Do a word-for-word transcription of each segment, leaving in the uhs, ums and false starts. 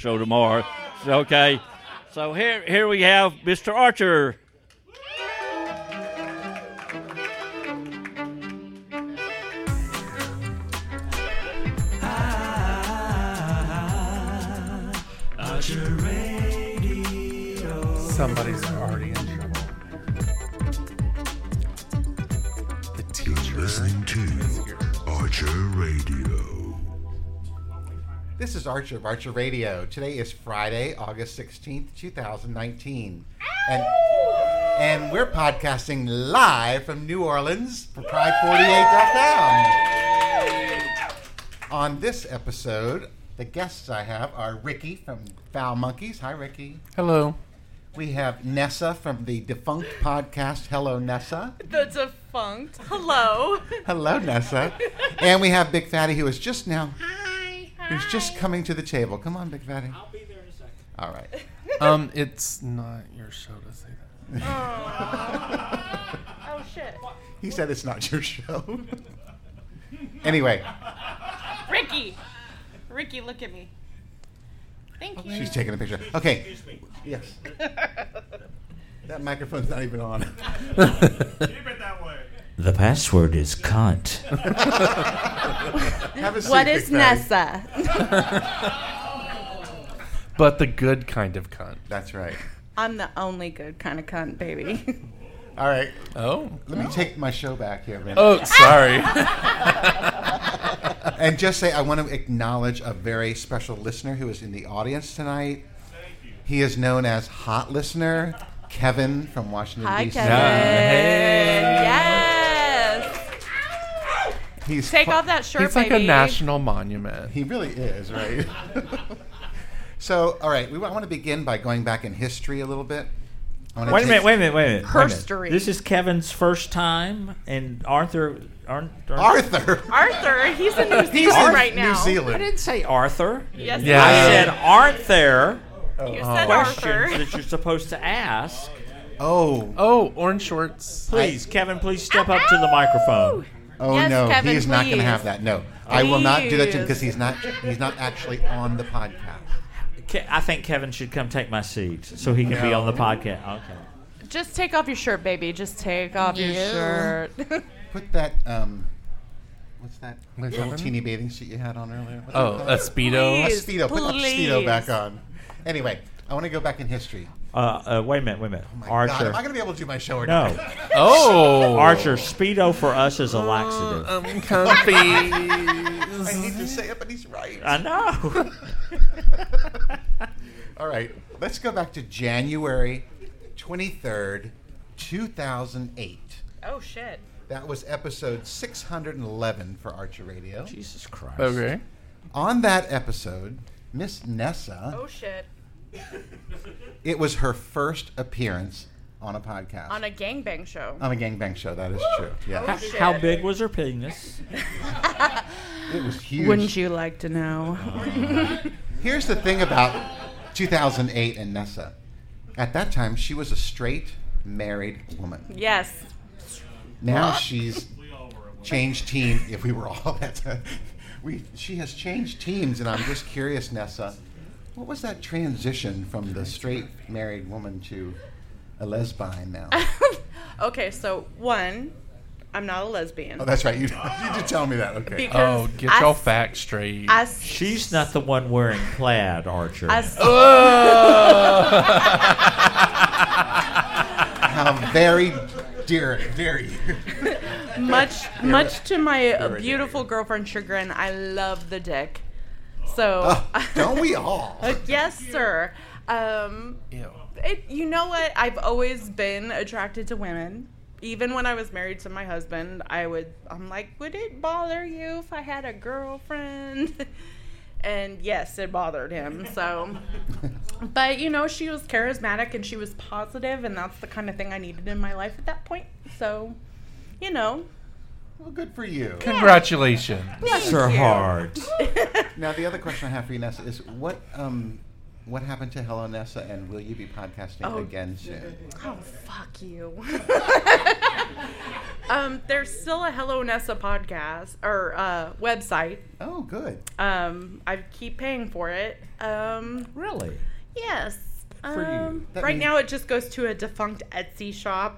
show tomorrow. Okay. So here, here we have Mister Archer. Archer Radio. Somebody's already in trouble. The teacher. Listening to Archer Radio. This is Archer of Archer Radio. Today is Friday, August sixteenth, twenty nineteen. And, and we're podcasting live from New Orleans for Pride forty-eight dot com. On this episode, the guests I have are Ricky from Foul Monkeys. Hi, Ricky. Hello. We have Nessa from the defunct podcast Hello, Nessa. The defunct. Hello. Hello, Nessa. And we have Big Fatty, who is just now... Who's just coming to the table. Come on, Big Fatty. I'll be there in a second. All right. Um, it's not your show to say that. Oh, oh shit. He said it's not your show. Anyway, Ricky. Ricky, look at me. Thank you. she's taking a picture. Okay. Yes. That microphone's not even on. Keep it that way. The password is cunt. Have a seat, What Big is Fatty. Nessa? But the good kind of cunt. That's right. I'm the only good kind of cunt, baby. All right. Oh. Let me take my show back here a minute. Oh, sorry. And just say I want to acknowledge a very special listener who is in the audience tonight. He is known as Hot Listener, Kevin from Washington, Hi, D C. Kevin. Yes. He's Take fu- off that shirt, He's like baby. a national monument. He really is, right? So, all right, we want to begin by going back in history a little bit. I wanna Wait a take- minute, wait a minute, wait a minute. wait a minute. Herstory. This is Kevin's first time, and Arthur... Ar- Ar- Arthur. Arthur, he's in New He's Zealand in right New now. I Zealand. didn't say Arthur. Yes, Yeah. I you said, did. aren't there You said questions Arthur. that you're supposed to ask? Oh, Oh, orange shorts. Please, Kevin, please step up to the microphone. oh Yes, no, Kevin, he's not going to please. have that. No, I will not do that to him Please. because he's not. He's not actually on the podcast. Ke- I think Kevin should come take my seat so he can be on the podcast. Okay. Just take off your shirt, baby. Just take off your Yeah. shirt. Put that. Um, what's that What little happened? teeny bathing suit you had on earlier? What's Oh, it a called? Speedo. A Please. Speedo. Put that Speedo please. back on. Anyway, I want to go back in history. Uh, uh, wait a minute, wait a minute. Oh my Archer. God, am I going to be able to do my show or no. not? Oh. Archer, Speedo for us is a laxative. I'm comfy. I hate to say it, but he's right. I know. All right, let's go back to January twenty-third, two thousand eight. Oh, shit. That was episode six hundred eleven for Archer Radio. Jesus Christ. Okay. On that episode, Miss Nessa, Oh, shit. it was her first appearance on a podcast. On a gangbang show. On a gangbang show, that is true. Yeah, How, shit. how big was her penis? it was huge. Wouldn't you like to know? Here's the thing about two thousand eight and Nessa. At that time, she was a straight, married woman. Yes. Now she's changed team. If we were all that, we she has changed teams, and I'm just curious, Nessa, what was that transition from the straight married woman to a lesbian now? Okay, so one, I'm not a lesbian. Oh, that's right. You you did tell me that. Okay. Because Oh, get I your s- facts straight. I s- She's not the one wearing plaid, Archer. I s- How very dear, very. much, much to my uh, Very beautiful girlfriend's chagrin, I love the dick. So, Oh, don't we all? Uh, yes, sir. Um, Ew. it, you know what? I've always been attracted to women. Even when I was married to my husband, I would. I'm like, would it bother you if I had a girlfriend? And yes, it bothered him. So, but you know, she was charismatic and she was positive, and that's the kind of thing I needed in my life at that point. So, you know. Well, good for you. Congratulations. Bless her you. heart. Now, the other question I have for you, Nessa, is what um, what happened to Hello Nessa, and will you be podcasting Oh. again soon? Oh, fuck you. um, there's still a Hello Nessa podcast or uh, website. Oh, good. Um, I keep paying for it. Um, Really? yes. For you. Um, That right means- now, it just goes to a defunct Etsy shop.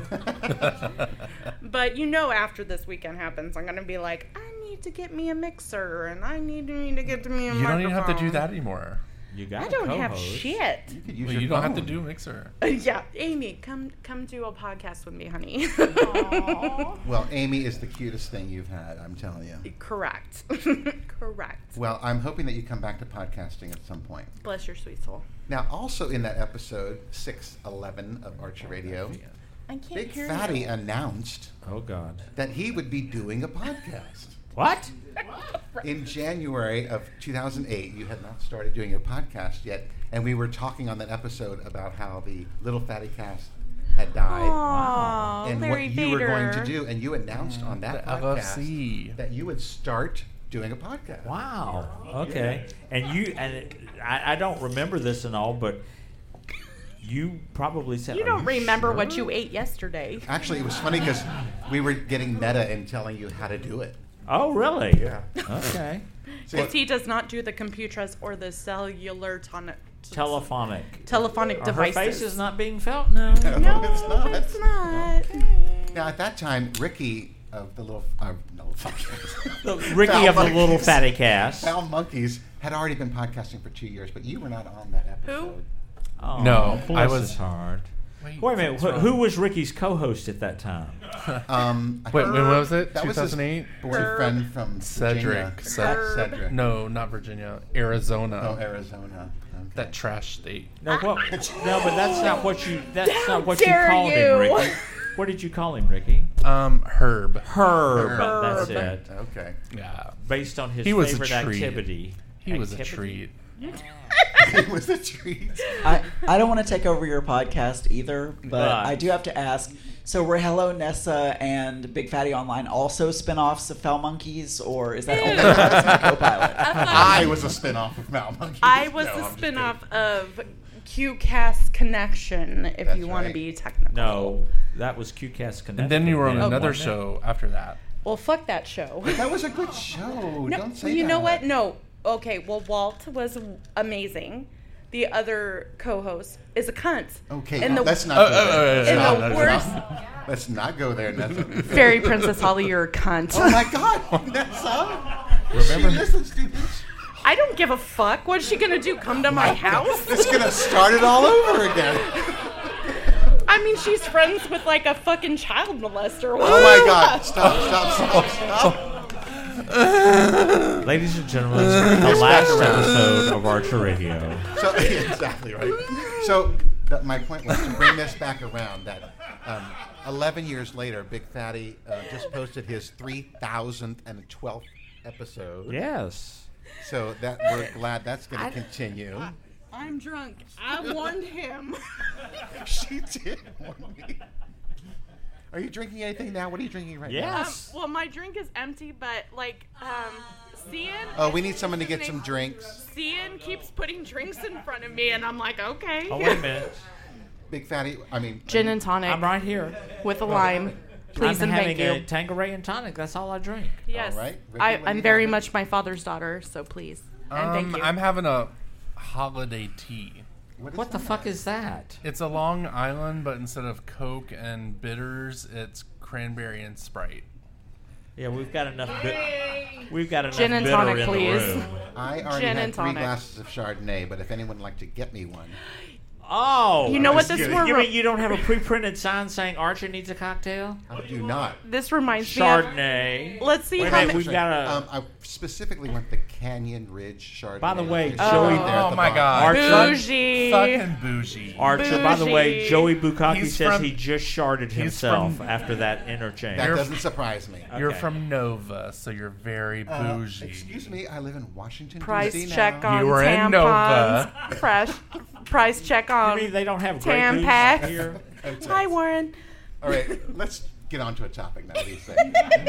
But you know, after this weekend happens, I'm gonna be like, I need to get me a mixer, and I need to need to get to me a You don't even have to do microphone. that anymore. You got I a don't have co-host. shit. You could use Well, your you don't have to phone. do Mixer. Yeah, Amy, come come do a podcast with me, honey. Well, Amy is the cutest thing you've had, I'm telling you. Correct. Correct. Well, I'm hoping that you come back to podcasting at some point. Bless your sweet soul. Now, also in that episode six eleven of Archer Radio, I can't Big hear Fatty you. announced Oh, God. that he would be doing a podcast. What? In January of two thousand eight, you had not started doing your podcast yet, and we were talking on that episode about how the Little Fatty Cast had died. Aw, and Larry what you were going to Vader. do, and you announced on that The L F podcast C. that you would start doing a podcast. Wow. Okay. And you and it, I, I don't remember this and all, but you probably said. You "Are don't remember what sure?" you ate yesterday. Actually, it was funny because we were getting meta and telling you how to do it. Oh, really? Yeah. Okay. Because he does not do the computers or the cellular ton- Telephonic. telephonic Are her devices. face is not being felt? No. No, it's not. it's not. Now, at that time, Ricky of the little, uh, no, The Ricky Foul of the Little Monkeys. Fatty Cast. Foul Monkeys had already been podcasting for two years, but you were not on that episode. Oh, No, bless I was- his heart. Wait, Wait a minute. what's Who, wrong? who was Ricky's co-host at that time? Um, I Wait, heard- when was it? That was his two thousand eight? boyfriend from Cedric. Virginia. Ced- Cedric. No, not Virginia. Arizona. Oh, Arizona. Okay. That trash state. No, what, no, but that's not what you. That's How not what you dare called you. him, Ricky. What did you call him, Ricky? Um, Herb. Herb. Herb. That's it. Okay. Yeah. Based on his He was a favorite treat. activity. He was a Activity? treat. It was a treat. I, I don't want to take over your podcast either, but But- I do have to ask. So were Hello Nessa and Big Fatty Online also spin-offs of Foul Monkeys, or is that only Madison Co-Pilot? I was a spin-off of Mal Monkeys. I was No, the I'm just spin-off of QCast Connection, if That's you want right. to be technical. No, that was QCast Connecticut. And then you were on then, another wasn't it? show after that. Well, fuck that show. kidding. That was a good show. No, Don't say you that. know what? No. Okay, well, Walt was amazing. The other co-host is a cunt. Okay, And the let's not Oh, go oh, there. oh, Let's and not- the let's worst not- Let's not go there, Nessa. fairy princess Holly, you're a cunt. Oh my God, Nessa! Remember- She listens to this. I don't give a fuck. What's she gonna do? Come to my house? It's gonna start it all over again. I mean, she's friends with like a fucking child molester. Oh my God! Stop! Stop! Stop! Stop! Ladies and gentlemen, the last episode of Archer Radio. So exactly right. So that, my point was to bring this back around. That um, eleven years later, Big Fatty uh, just posted his three thousand and twelfth episode. Yes. So that we're glad that's going to continue. I'm drunk. I warned him. She did warn me. Are you drinking anything now? What are you drinking right now? Yes. Um, well, my drink is empty, but like, um, Cian. Oh, we need someone to get some drinks. Cian keeps putting drinks in front of me, and I'm like, okay. Oh, wait a minute. Big Fatty. I mean. Gin and tonic I'm right here. with a lime, please I'm and having thank a you. Tanqueray and tonic. That's all I drink. Yes, All right. Ricky, I, what do I'm you very have? much my father's daughter, so please and Um, thank you. I'm having a holiday tea. What, is What the that? fuck is that? It's a Long Island, but instead of Coke and bitters, it's cranberry and Sprite. Yeah, we've got enough. Bi- we've got enough Gin and bitter tonic, in please. the room. I already Gin had and three tonic. glasses of Chardonnay, but if anyone would like to get me one, Oh, You know what you- this you, were- You mean you don't have a pre-printed sign saying Archer needs a cocktail? I do not. This reminds Chardonnay. me of. Let's see Wait a how minute, many. we've got a. Um, I specifically want the Canyon Ridge Chardonnay. By the way, There's Joey- right there at Oh the my bottom. God. Archer- Bougie. Fucking bougie. Archer, by the way, Bougie. Joey Bukaki He's says from- he just sharded he's himself from- after that interchange. That You're- doesn't surprise me. You're Okay. from Nova, so you're very Uh, bougie. excuse me, I live in Washington, Price D C check now. on You were in tampons. Nova. Fresh. Price check You on mean they don't have Grey Tampax. Goose here? Hi, Warren. All right, let's get on to a topic now. What do you say?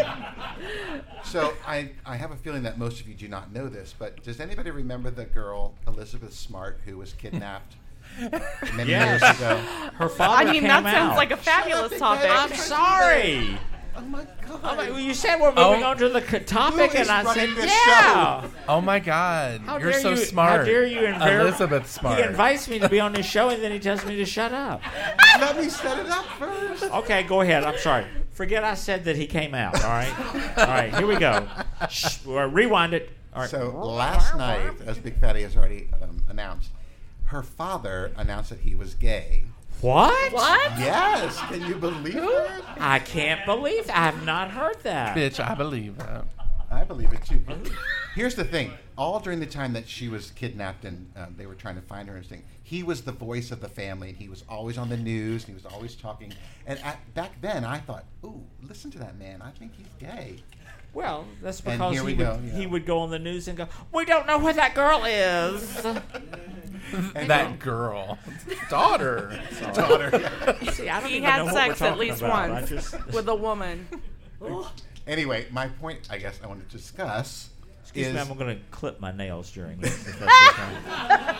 So I, I have a feeling that most of you do not know this, but does anybody remember the girl, Elizabeth Smart, who was kidnapped many Yes. years ago? Her father I mean, came that out. sounds like a fabulous Shut up, topic. Big I'm Bad. sorry. Oh my God. I'm like, well, you said we're moving Oh. on to the c- topic, Who is and I said, running this yeah. Oh my God, How you're dare so you, smart. How dare you inver- Elizabeth Smart. He invites me to be on this show, and then he tells me to shut up. Let me set it up first. Okay, go ahead. I'm sorry. Forget I said that he came out, all right? All right, here we go. Shh, or rewind it. All right. So last night, as Big Fatty has already um, announced, her father announced that he was gay. What? What? Yes, can you believe it? I can't believe I have not heard that. Bitch, I believe that. I believe it too. Here's the thing: all during the time that she was kidnapped and um, they were trying to find her and everything, he was the voice of the family, and he was always on the news, and he was always talking. And at, back then, I thought, "Ooh, listen to that man! I think he's gay." Well, that's And because here he we would, go, yeah. he would go on the news and go, we don't know where that girl is. And That girl, daughter. daughter. See, I don't He even know had what sex we're at talking least about. I once just, with a woman. Anyway, my point, I guess, I want to discuss excuse is me, I'm going to clip my nails during this. If that's okay.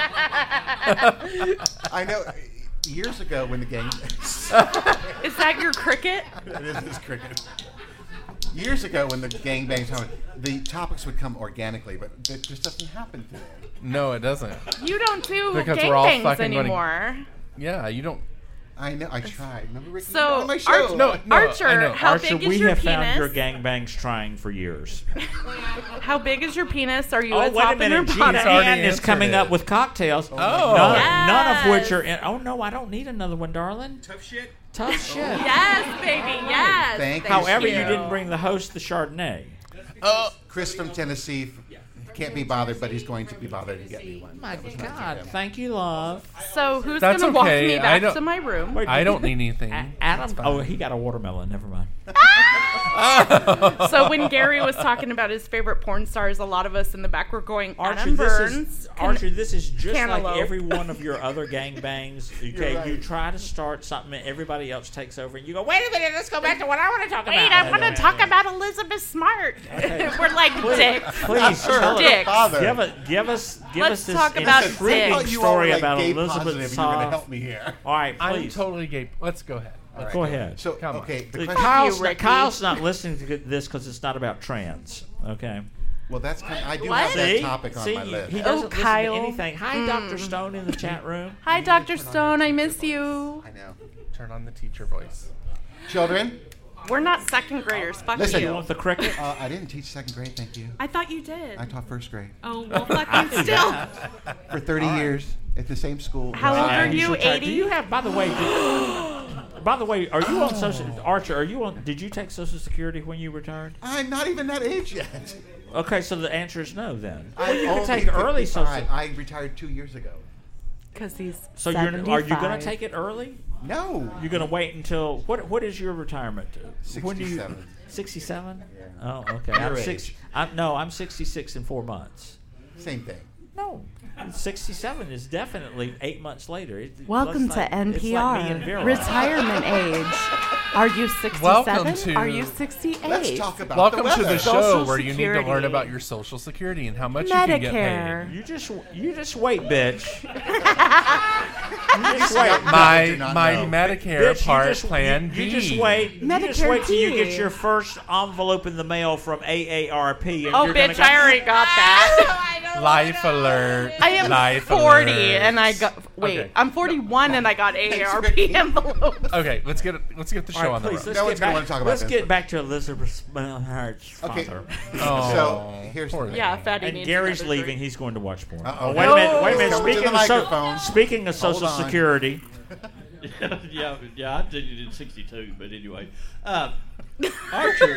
I know uh, years ago when the gang. Is that your cricket? It is this cricket. Years ago, when the gangbangs happened, the topics would come organically, but it just doesn't happen today. No, it doesn't. You don't do Because we're all gangbangs fucking gonna- anymore. Yeah, you don't. I know. I tried. Remember Ricky So, on my show? Arch- No, no, Archer, I know. how Archer, big is we your have penis? found your gangbangs trying for years. How big is your penis? Are you Oh, a wait a top in your minute. bottom? Jeez, already Ann is answered coming it. up with cocktails. Oh. None, none of which Yes. are in. Oh, no, I don't need another one, darling. Tough shit. Tough shit. Yes, baby, yes. Thank you. However, you you. didn't bring the host the Chardonnay. Oh, Chris from Tennessee can't be bothered, but he's going to be bothered to get me one. My That was nice of God, him. thank you, love. So who's That's gonna walk okay. me I back don't- to my room? Wait, I don't need anything. A- Adam. That's fine. Oh, he got a watermelon. Never mind. So when Gary was talking about his favorite porn stars, a lot of us in the back were going, Archer, Adam this Burns. is can- Archer. This is just Cantaloupe. like every one of your other gangbangs. Okay, right. you try to start something, and everybody else takes over, and you go, "Wait a minute, let's go back to what I want to talk Wait, about." I want to talk about Elizabeth Smart. we're like, dick. Please Her tell us. Dick. father. Give us, give us, give Let's us this talk about intriguing dick. You all story were, like, about gay Elizabeth positive, and you were going to Soft. help me here. All right, I'm please. totally gay. Let's go ahead. All right. Go ahead. So, Come on. okay, the Uh, question. Kyle's, you, not, Ricky. Kyle's not listening to this because it's not about trans. Okay. Well, that's kind I do What? have that See, topic on see, my list. he doesn't Oh, listen Kyle. to anything. Hi, Doctor Stone in the chat room. Hi, Doctor Stone. I miss you. I know. Turn on the teacher voice. Children, We're not second graders. Fuck Listen. You you. want the cricket? uh, I didn't teach second grade. Thank you. I thought you did. I taught first grade Oh, well, fucking still. for thirty years at the same school. How old are And you, should try- eighty? Do you have? By the way, did, by the way, are you on social? Archer, are you on? Did you take Social Security when you retired? I'm not even that age yet. Okay, so the answer is no. Then I'm well, you can only take early Social. fifty-five. I retired two years ago. Because he's So you're, are you going to seventy-five. take it early? No. You're going to wait until what? What is your retirement? When do you- sixty-seven. Sixty-seven. Yeah. Oh, okay. Your I'm age. six. I'm, no, I'm sixty-six in four months. Same thing. No, sixty-seven is definitely eight months later. It, Welcome it's to like- N it's P like R. me and Vera. Retirement age. Are you sixty-seven? Welcome to- Are you sixty-eight? Let's talk about Welcome the to the weather. show Social where you need to Security. learn about your social security and how much you can get Medicare. paid. You just, you just wait, bitch. you just wait. My do not my know. Medicare Bitch, you Part just, Plan you, you B. just wait. You just Medicare wait till you D. get your first envelope in the mail from A A R P. And Oh, you're gonna bitch, go, I already got that. Life alert. I am Life forty, alert. and I got. Wait, Okay. I'm forty-one, and I got A A R P Ricky. envelopes. Okay, let's get let's get the All show right, on the please, road. let's No get one's gonna back, wanna talk about let's this, get but- back to Elizabeth Smelhart's Okay. father. Oh, So here's poor the thing. Yeah, fatty And needs Gary's another leaving. drink. He's going to watch porn. Uh-oh. Oh, wait a minute. Wait a minute. Coming to Speaking the of, so, microphone. speaking of Social on. Security, yeah, yeah, I did it in sixty-two, but anyway. Uh, Archer.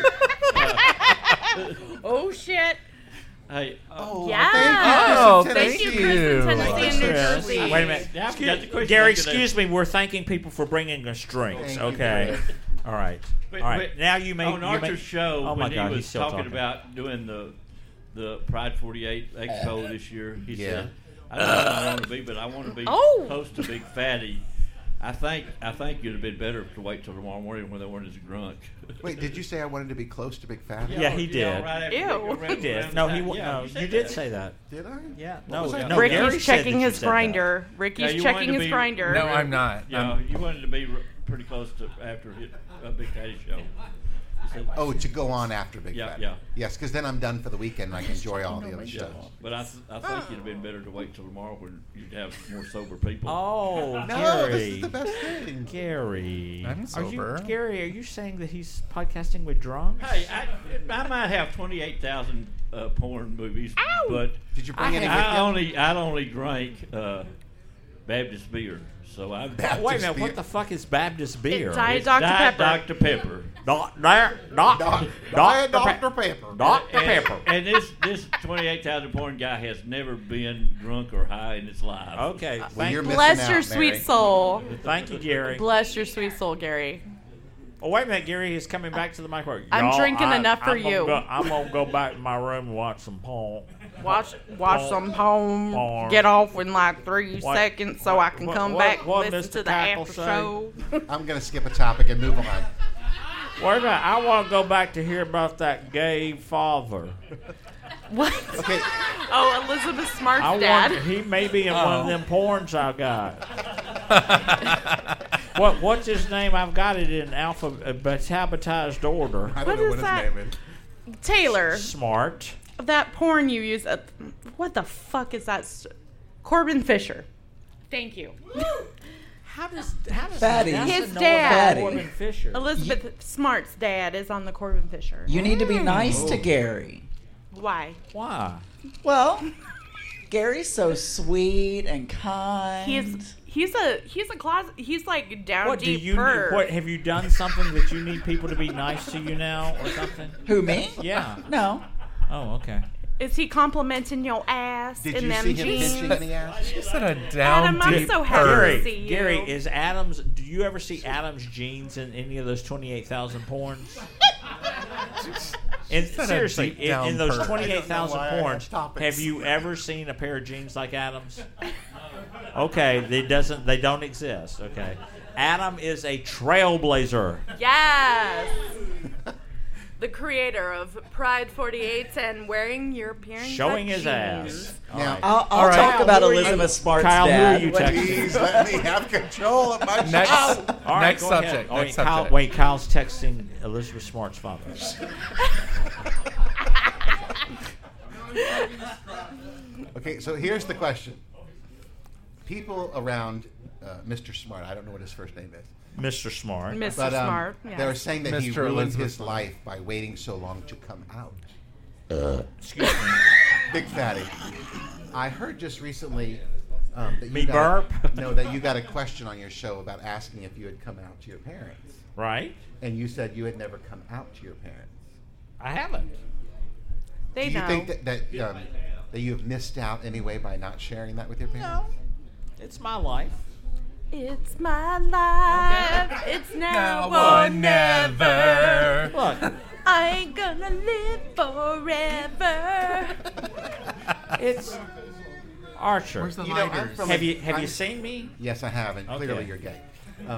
uh, Oh shit! hey, uh, Oh, Yeah. Oh, thank thank you. Thank you, Chris in you. Tennessee Thank and you, New Chris. Jersey. wait a minute. Yeah, I Excuse- forgot the question Gary, I could excuse me. We're thanking people for bringing us drinks. Thank you, okay. Chris. All right. Wait, All right. wait. Now you make on you Archer's make- show Oh my when God, he he's was still talking, talking. about doing the the Pride forty-eight Expo this year. He Yeah. said, "I don't know what I want to be, but I want to be Oh. host to Big Fatty." I think I think you'd have been better to wait till tomorrow morning when they weren't as drunk. Wait, did you say I wanted to be close to Big Fatty? Yeah, he you know, did. right after Ew. we go around- He did. around No, the he. time. w- Yeah, No, you said you did that. say that. Did I? Yeah. What No, was that? no. Gary Ricky's said that checking you his said that. grinder. Ricky's you wanted checking to his be- grinder. No, I'm not. Yeah, I'm- you wanted to be r- pretty close to after hit a Big Fatty show. You said- Oh, to go on after Big Yeah, Fatty. yeah. Yes, because then I'm done for the weekend and I can enjoy all the other Yeah, shows. but I, th- I think it'd have been better to wait till tomorrow when you'd have more sober people. Oh, No, Gary. this is the best thing. Gary. I'm Are sober. you, Gary, are you saying that he's podcasting with drunks? Hey, I, I might have twenty-eight thousand uh, porn movies, Ow! but Did you bring I any have- with I you? only I only drank uh, Baptist beer, so I. Baptist Wait a minute. beer. What the fuck is Baptist beer? It's Diet It's Doctor Diet Pepper. Doctor Pepper. Doc, there, doc, Doc- Doctor Doctor Pe- Pepper. Doctor And, Pepper. and this this twenty-eight thousand porn guy has never been drunk or high in his life. Okay. Well, Thank, you're missing Bless out, your Mary. sweet soul. thank you, Gary. Bless your sweet soul, Gary. Oh, wait a minute. Gary is coming back to the microphone. I'm Y'all, drinking I- enough for I'm gonna you. Go, I'm going to go back to my room and watch some porn. Watch watch some home. Porn. Get off in like three What- seconds so I can what- come what- back what listen Mister to the Cackle after say? show. I'm going to skip a topic and move on. Wait a minute. I want to go back to hear about that gay father. What? Okay, Oh, Elizabeth Smart's I dad. want. He may be in one of Oh. them porns I got. what What's his name? I've got it in alphabetized order. I don't What know is what his that? name is. Taylor, Smart. that porn you use. Uh, what the fuck is that? s- Corbin Fisher. Thank you. How does how does Fatty. Vanessa His know dad. about Fatty. Corbin Fisher? Elizabeth Smart's dad is on the Corbin Fisher. You need to be nice to Gary. Why? Why? Well, Gary's so sweet and kind. He's he's a he's a closet. He's like down What do deep you? perv. What have you done? Something that you need people to be nice to you now, or something? Who, me? Yeah. No. Oh, okay. Is he complimenting your ass Did in you them see him jeans? pinching in the ass? She said a down Adam, I'm deep so happy perv. to Gary, see you. Gary, is Adams? Do you ever see Adams jeans in any of those twenty-eight thousand porns? And said a seriously, deep in, down in those perv. twenty-eight thousand I don't know why I have porns, topics. have you ever seen a pair of jeans like Adams? Okay, they doesn't. They don't exist. Okay, Adam is a trailblazer. Yes. The creator of Pride forty-eight and wearing European Showing cut his jeans. ass. All Now- right. I'll, I'll All right. talk about Kyle, who are you- Elizabeth Smart's Kyle, who are dad. you What- texting? Please let me have control of my Next, show. All right, next go subject. ahead. Oh, Next wait, Kyle, subject. wait, Kyle's texting Elizabeth Smart's father. Okay, so here's the question. People around uh, Mister Smart, I don't know what his first name is, Mister Smart. Mister but um, Smart. Yes. they were saying that he Mister ruined Elizabeth his Smart. life by waiting so long to come out. Excuse me. Big Fatty. I heard just recently um, that you Me got burp? no, that you got a question on your show about asking if you had come out to your parents, Right? and you said you had never come out to your parents. I haven't. They Do you know. think that that, um, that you have missed out anyway by not sharing that with your parents? No. It's my life. It's my life. It's now, Now or or never. never. Look, I ain't gonna live forever. it's Archer. Where's the You know, I'm lighters? from have a- you have you I'm- seen me? Yes, I have, and clearly Okay. you're gay. Um,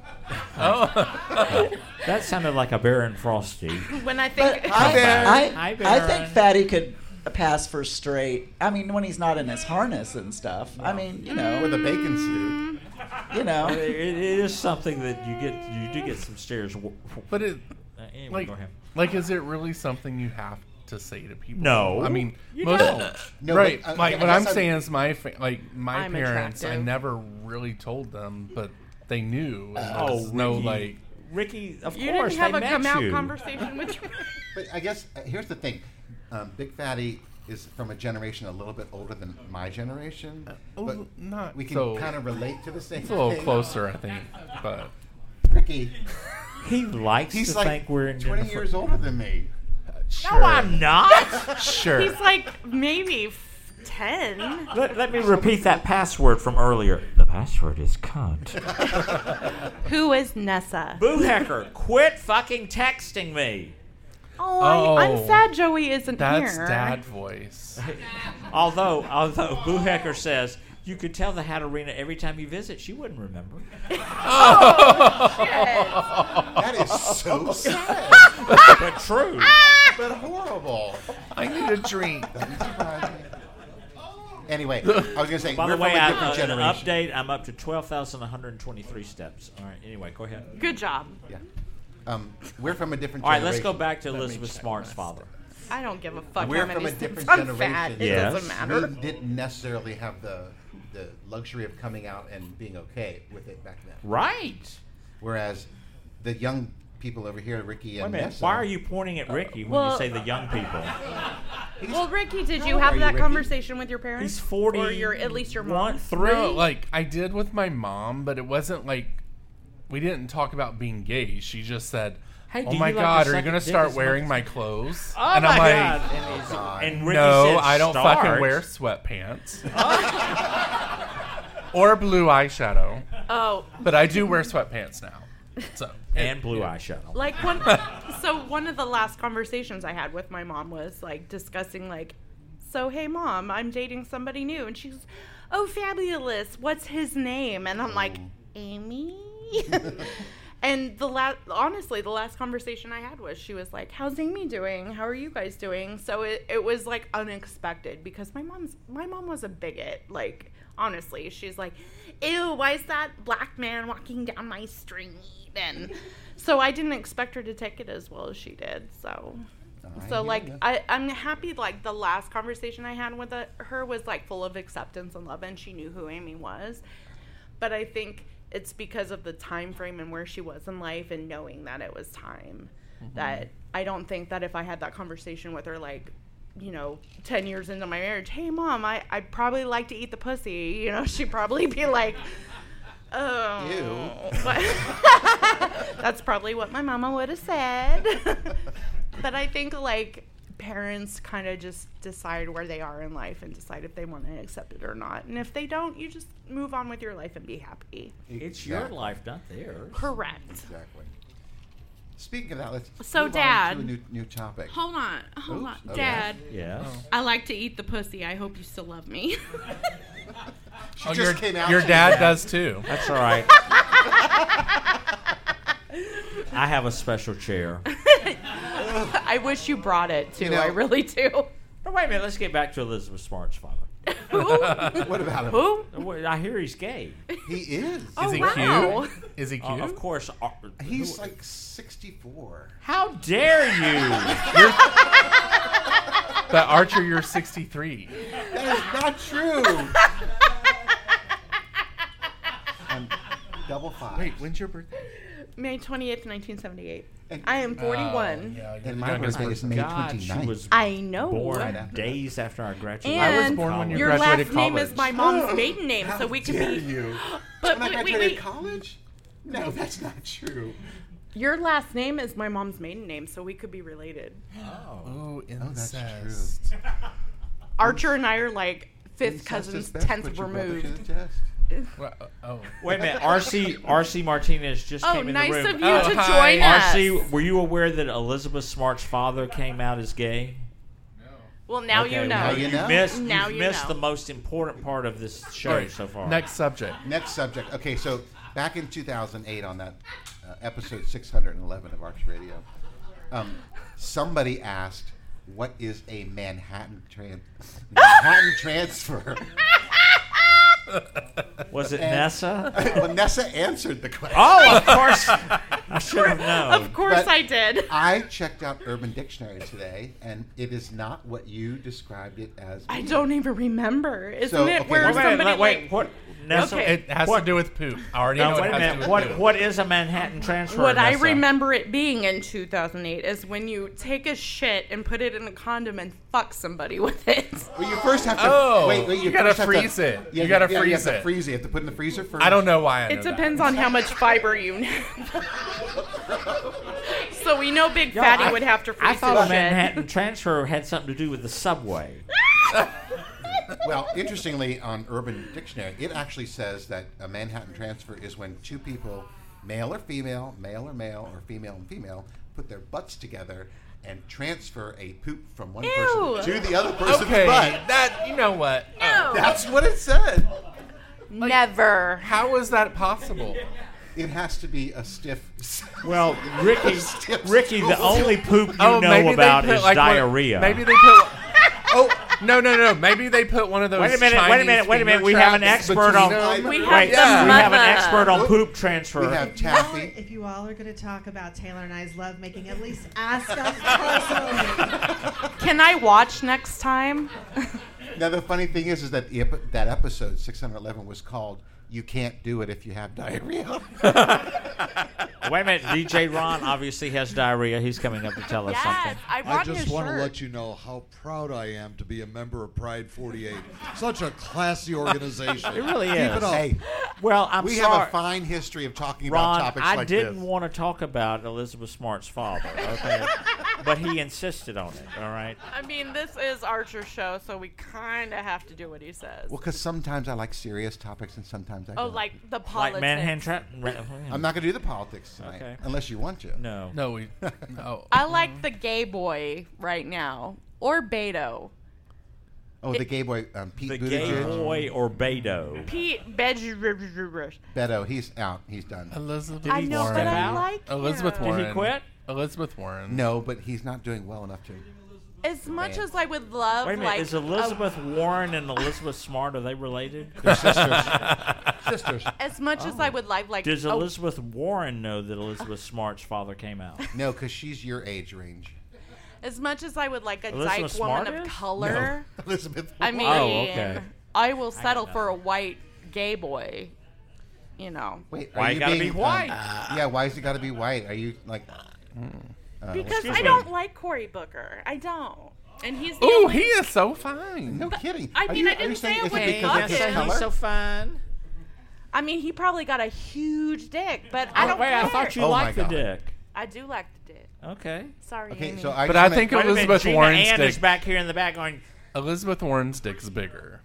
Oh. That sounded like a Baron Frosty. When I think, But I, Baron. I, Hi, I Baron. think Fatty could pass for straight. I mean, when he's not in his harness and stuff. I mean, you know, with a bacon suit. you know. It, it is something that you get. You do get some stares. Uh, But it, anyway, like, go ahead. like, is it really something you have to say to people? No. I mean, You most, don't. No, right? but, uh, like, I what guess I'm I'm- saying is, my fa- like my I'm parents, I attractive. never really told them, but they knew. And Oh, there's no Ricky. like. Ricky, of you course, didn't have they a met come out you. conversation with your But I guess uh, here's the thing. Um, Big Fatty is from a generation a little bit older than my generation, Oh, but not we can so. kind of relate to the same It's a little thing. closer, I think. But Ricky, He likes he's to like think we're in twenty years older than me. sure, No, I'm not. sure. He's like maybe f- ten. let, let me repeat that password from earlier. The password is cunt. Who is Nessa? Boo Hecker, quit fucking texting me. Oh, I, I'm Oh. sad Joey isn't That's here. dad voice. Although, although Boo Hecker says, You could tell the Hatterena every time you visit. She wouldn't remember. That is so sad, But true. but horrible. I need a drink. Anyway, I was going to say, By we're the way, from a I, different uh, an generation. update. I'm up to twelve thousand one hundred twenty-three steps. All right. Anyway, go ahead. Good job. Yeah. Um, we're from a different All right. generation. Let's go back to me Elizabeth check Smart's my father. I don't give a fuck We're how from many a steps different I'm generation. fat. It Yes. doesn't matter. We didn't necessarily have the the luxury of coming out and being okay with it back then. Right. Whereas the young people over here, Ricky Wait a and minute. Nessa, Why are you pointing at Ricky when Well- you say the young people? Well, Ricky, did How you old have are you, that Ricky? conversation with your parents? He's forty. Or your, at least your mom? One, three. No, like I did with my mom, but it wasn't like we didn't talk about being gay. She just said, Hey, "Oh do my you like God, to are you suck gonna a dick start as wearing much my as- clothes?" Oh and my I'm God. like, And, he's- God. and Ricky "No, said, I don't "Start." fucking wear sweatpants or blue eyeshadow, Oh, but I do wear sweatpants now." So And blue eyeshadow. like one. So one of the last conversations I had with my mom was like discussing like, so hey mom, I'm dating somebody new, and she's, oh fabulous, what's his name? And I'm like, Amy. And the last, honestly, the last conversation I had was she was like, how's Amy doing? How are you guys doing? So it, it was like unexpected because my mom's my mom was a bigot. Like honestly, she's like, ew, why is that black man walking down my street? And so I didn't expect her to take it as well as she did. So, I so hear like ya. I, I'm happy. Like the last conversation I had with the, her was like full of acceptance and love, and she knew who Amy was. But I think it's because of the time frame and where she was in life and knowing that it was time. Mm-hmm. That I don't think that if I had that conversation with her, like, you know, ten years into my marriage, hey mom, I I probably like to eat the pussy. You know, she'd probably be like, oh, Ew. But that's probably what my mama would have said. But I think like parents kind of just decide where they are in life and decide if they want to accept it or not. And if they don't, you just move on with your life and be happy. It's your Exactly. life, not theirs. Correct. Exactly. Speaking of that, let's So, move Dad- on to a new, new topic. Hold on. Hold Oops, on. okay. Dad, Yes. I like to eat the pussy. I hope you still love me. She Oh, just your, came out your to dad that. does too. That's all right. I have a special chair. I wish you brought it too. You know- I really do. But wait a minute. Let's get back to Elizabeth Smart's father. Who? What about him? Who? Well, I hear he's gay. He is. Oh, Is he wow. cute? Is he Uh, cute? of course. Uh, He's who- like sixty-four. How dare you? You're- but Archer, you're sixty-three. That is not true. I'm double five. Wait, when's your birthday? May twentieth, nineteen seventy-eight. And- I am forty-one. Oh, yeah, you're And the my youngest birthday is person. May God, she twenty-ninth. was I know. born Right after days after I graduated. And I was born when you your graduated last name is college. my mom's maiden name, How so we could dare be. you? But When I wait, wait, graduated wait. college? No, that's not true. Your last name is my mom's maiden name, so we could be related. Oh. Ooh, that's incest. Archer and I are like fifth Incest cousins, is best, tenth put your brother to removed. the test. Well, uh, oh. Wait a minute. R C R C Martinez just Oh, came in nice the room. of you Oh, to hi. join us. R C, were you aware that Elizabeth Smart's father came out as gay? Well, now Okay, you know. now you know. Missed, Now you've you missed know. the most important part of this show All right, so far. Next subject. Next subject. Okay, so back in two thousand eight on that uh, episode six hundred eleven of Arch Radio, um, somebody asked, what is a Manhattan, tran- Manhattan transfer? Was it And- Nessa? Well, Nessa answered the question. Oh, of course. I should have known. Of course But I did. I checked out Urban Dictionary today, and it is not what you described it as. I being. don't even remember. Isn't So, it okay, where wait, Wait, somebody wait, wait, like, what? Nessa, Okay. It has what, to do with poop. I already No, know wait it a has to minute. do with What, poop. what is a Manhattan transfer? what I Nessa? remember it being in two thousand eight is when you take a shit and put it in a condom and fuck somebody with it. Well, you first have to. Oh, wait, wait, you, you gotta first have freeze to, it. Yeah, You gotta yeah, freeze you have it. To freeze it. You have to put it in the freezer first. I don't know why I know It depends that. on how much fiber you have. So we know Big Yo, Fatty I- would have to freeze I thought a his shit. Manhattan transfer had something to do with the subway. Well, interestingly, on Urban Dictionary, it actually says that a Manhattan transfer is when two people, male or female, male or male, or female and female, put their butts together and transfer a poop from one Ew. person to the other person's Okay, butt. that you know what? No. That's what it said. Never. How is that possible? It has to be a stiff. Well, Ricky, Ricky, the only poop you Oh, know maybe they about put, is like, one- diarrhea. maybe they put. Oh no no no! Maybe they put one of those. Wait a minute, wait a Chinese minute, wait a minute. finger We have an traps expert between on. them. We have Wait, the we have an mother. expert on poop transfer. We have taffy. If you all are going to talk about Taylor and I's love making, at least ask us personally. Can I watch next time? Now the funny thing is, is that the, ep- that episode six hundred eleven was called "You Can't Do It If You Have Diarrhea." Wait a minute, D J Ron obviously has diarrhea. He's coming up to tell us Yes, something. I I brought just his want to shirt. let you know how proud I am to be a member of Pride forty-eight. Such a classy organization. It really Keep is. it up. Hey, Well, I'm we sorry. have a fine history of talking Ron, about topics I like didn't this. want to talk about Elizabeth Smart's father, okay? But he insisted on it, all right? I mean, this is Archer's show, so we kind of have to do what he says. Well, because sometimes I like serious topics and sometimes I Oh, don't. like the Like politics. Manhattan. I'm not going to do the politics tonight, Okay. unless you want to. No. No, we. No. I like the gay boy right now, or Beto. Oh, the gay boy, um, Pete The Buttigieg. gay boy or Beto. Pete Bej. Beto, he's out. He's done. Elizabeth I know, Warren. but I like Elizabeth him. Warren. Did he quit? Elizabeth Warren. No, but he's not doing well enough to. As much as I would love, Wait a minute, like, is Elizabeth Warren and Elizabeth Smart, are they related? They're sisters. sisters. a, as much as I would like, like, Does a- Elizabeth Warren know that Elizabeth Smart's father came out? No, because she's your age range. as much as I would like a Elizabeth dyke woman Smart of is? color. Elizabeth. I mean, Oh, okay. I will settle know. for a white gay boy. You know, Wait, are Why you you gotta being, be white? Um, yeah, why is it got to be white? Are you like? Uh, because excuse I me. don't like Cory Booker. I don't, and he's the Ooh, only. he is so fine. no kidding. I Are mean, you, I are you didn't say saying it is was it because of his bucket. color? He's so fine. I mean, he probably got a huge dick, but I Oh, don't wait, care. I thought you Oh, my liked the God. dick. I do like the dick. Okay. Sorry, Okay, Amy. so I But just I wanna- think Wait a minute, Elizabeth Gina Warren's Ann dick. is back here in the back going, Elizabeth Warren's dick's bigger.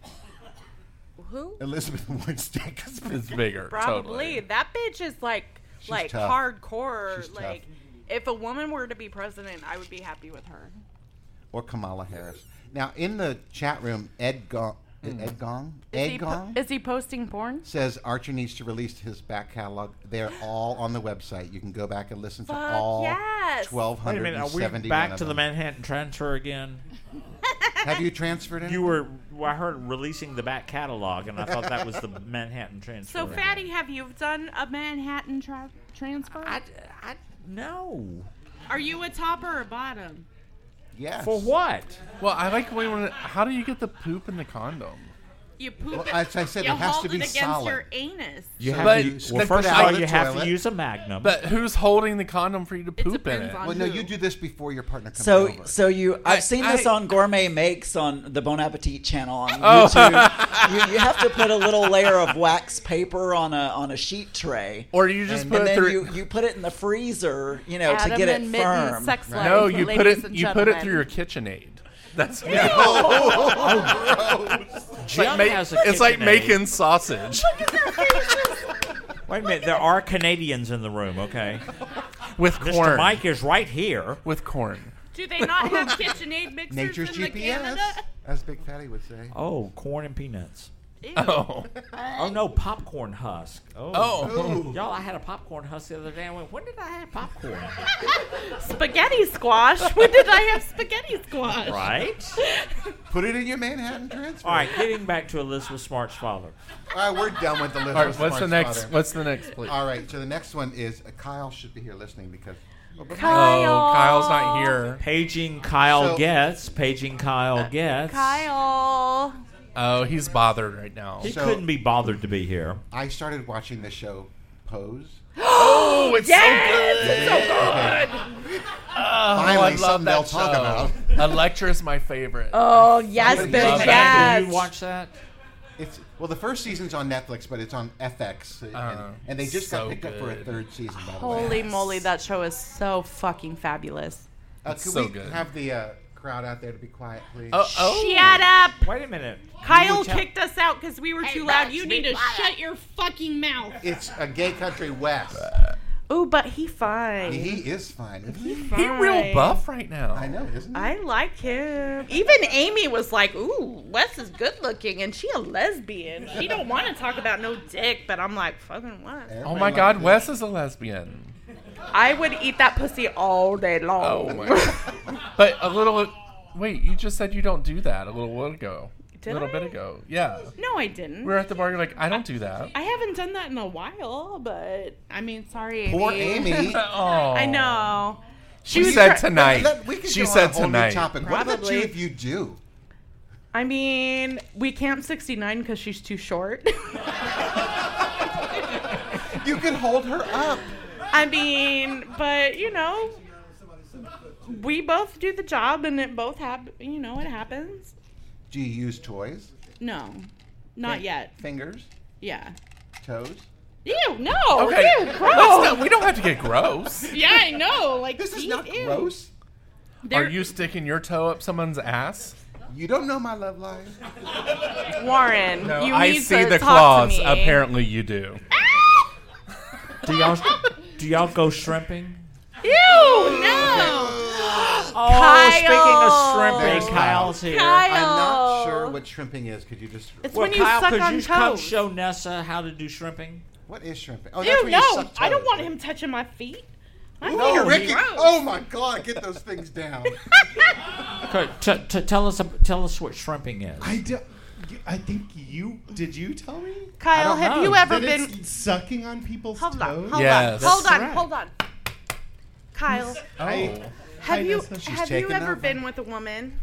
Who? Elizabeth Warren's dick is It's bigger. Probably. Totally. That bitch is like, She's like tough. hardcore. She's tough. like, if a woman were to be president, I would be happy with her. or Kamala Harris. Now, in the chat room, Ed Gong, Ed Gong, Is Ed he, po- Gong is he posting porn? says Archer needs to release his back catalog. They're all on the website. You can go back and listen to Fuck all yes. twelve wait a minute, are we seventy-one back of to the them. Manhattan Transfer again? Have you transferred it? You were, well, I heard releasing the back catalog, and I thought that was the Manhattan Transfer. So, Fatty, have you done a Manhattan tra- transfer? I, I, no. Are you a top or a bottom? Yes. For what? Well, I like when. when how do you get the poop in the condom? You poop Well, it. as I said, you it has hold to be it against solid. your anus. You have But- to, Well, stick first it of out all, of the you have to toilet. use a Magnum. But who's holding the condom for you to poop in depends it? on- Well, no, who? you do this before your partner comes So, over. so you, I- I've seen this I- on Gourmet Makes on the Bon Appetit channel on Oh. YouTube. you, you have to put a little layer of wax paper on a on a sheet tray, Or you just And- put and it then through. you, you put it in the freezer, you know, Adam to get it and Mittens firm. Sex life, no, you put ladies it. and You put it gentlemen. through your KitchenAid. That's Jim it's like, ma- has a it's like KitchenAid. making sausage Wait a minute, there are Canadians in the room, okay? with Mister corn. Mike is right here. With corn. Do they not have KitchenAid mixers Nature's in G the P S, Canada? as Big Fatty would say. Oh, corn and peanuts. Oh. Oh no, popcorn husk. Oh. Oh. Y'all, I had a popcorn husk the other day. I went, when did I have popcorn? Spaghetti squash. When did I have spaghetti squash? Right? Put it in your Manhattan transfer. All right, getting back to Elizabeth Smart's father. All right, we're done with the list. All right, what's the next? What's the next, please? All right, so the next one is uh, Kyle should be here listening because. Kyle. Oh, Kyle's not here. Paging Kyle So- Getz. Paging Kyle Getz. Kyle. Oh, he's bothered right now. He So- couldn't be bothered to be here. I started watching the show Pose. Oh, it's Yes, so good. it's so good. Oh, I Finally, love something that they'll talk show. about. Electra's my favorite. Oh yes, Love bitch, that. yes. Did you watch that? It's well, the first season's on Netflix, but it's on F X, and, Uh, and they just so got picked up for a good. third season. By the way. Holy moly, that show is so fucking fabulous. Uh, It's could so we good. have the uh, crowd out there to be quiet, please? Oh, oh. Shut up. Wait a minute. Kyle You tell- kicked us out because we were too loud. You need to shut your fucking mouth. It's a gay country west. Oh, but he fine. He is fine. Isn't he? He He real buff right now. I know, isn't he? I like him. Even Amy was like, "Ooh, Wes is good looking, and she a lesbian. She don't want to talk about no dick." But I'm like, "Fucking what?" Oh my God, Wes is a lesbian. I would eat that pussy all day long. Oh my God. But a little. Wait, you just said you don't do that a little while ago. Did a little I? bit ago. Yeah. No, I didn't. We were at the bar. You're like, I don't do that. I haven't done that in a while, but I mean, sorry, Amy. Poor Amy. Oh. I know. She, was said try- tonight. Let- we can She go on said a whole new tonight. topic. What about Probably. you if you do? I mean, we camp sixty-nine because she's too short. You can hold her up. I mean, but you know, we both do the job, and it both happen. You know, it happens. Do you use toys? No, not Fin- yet. Fingers? Yeah. Toes? Ew, no. Okay. Ew, Let's gross. not- we don't have to get gross. Yeah, I know. Like This is feet, not ew. gross. They're- Are you sticking your toe up someone's ass? You don't know my love life. Warren? No, you I need see to the talk claws. to me. Apparently, you do. Do y'all do y'all go shrimping? Ew, no. Oh, Kyle. speaking of There's shrimping, Kyle's here. Kyle. I'm not sure what shrimping is. Could you just... It's Well, when you Kyle, suck could on you come toes. show Nessa how to do shrimping? What is shrimping? Oh, that's Ew, when no. you suck I don't toes, want right? him touching my feet. My No, feet are Ricky. gross. Oh, my God. Get those things down. Okay, t- t- tell us tell us what shrimping is. I do, I think you did. You tell me? Kyle, don't have know. you ever That been? it's sucking on people's Hold toes? on, hold Yes. on, hold That's on, correct. hold on. Kyle, Oh. have Hi, you Nessa. She's have you taking ever over. been with a woman?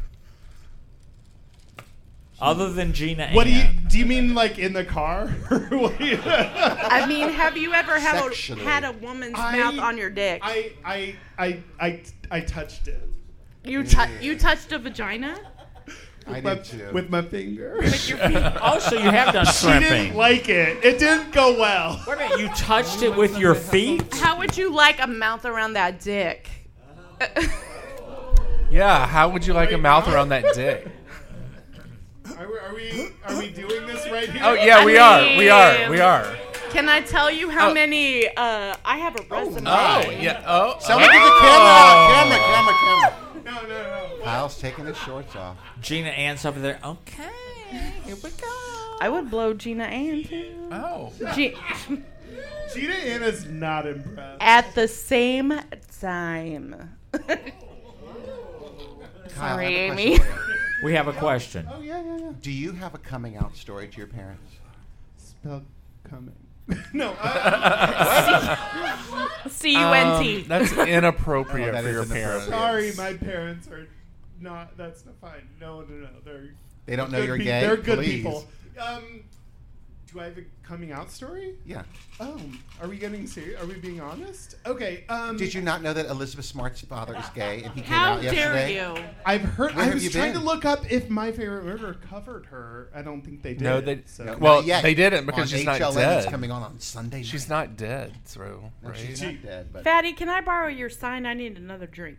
Other than Gina What do you Ann. do? You mean like in the car? What do you- I mean, have you ever had a, Sexually. had a woman's I- mouth on your dick? I, I, I, I, I touched it you tou- you touched a vagina I my- did too. with my finger. with your feet. Oh, so you have done She didn't shrimping. like it. It didn't go well. Wait a minute, you touched it with your feet? How would you like a mouth around that dick? Yeah. How would you like a mouth around that dick? Are we, are we, are we doing this right here? Oh yeah, I we are. We are. mean- We are. Can I tell you how Oh. many? Uh, I have a resume. Oh yeah. Oh. Somebody oh. get the camera out. Camera, camera, camera. No, no, no. Kyle's taking his shorts off. Gina Ann's over there. Okay, here we go. I would blow Gina Ann too. Oh. G- Gina Anna's not impressed. At the same time. Kyle, Sorry, I have a Amy. question for you. We have a question. Oh, yeah, yeah, yeah. Do you have a coming out story to your parents? Spell coming. No. I, C U N T. Um, that's inappropriate Oh, that for is your inappropriate. parents. sorry, my parents are not. That's not fine. No, no, no. They're. They don't know good you're pe- gay? They're good Please. people. Um, do I have a coming out story? Yeah. Oh, are we getting serious? Are we being honest? Okay. Um, Did you not know that Elizabeth Smart's father is gay and he came How out dare yesterday? you? I've heard. Where I have was you trying been? to look up if My Favorite Murder covered her. I don't think they did. No, they- So. No, Well, not yet. they didn't because on she's not H L N, dead. It's coming on on Sunday. She's night. not dead, through No, right? she's not dead. But Fatty, can I borrow your sign? I need another drink.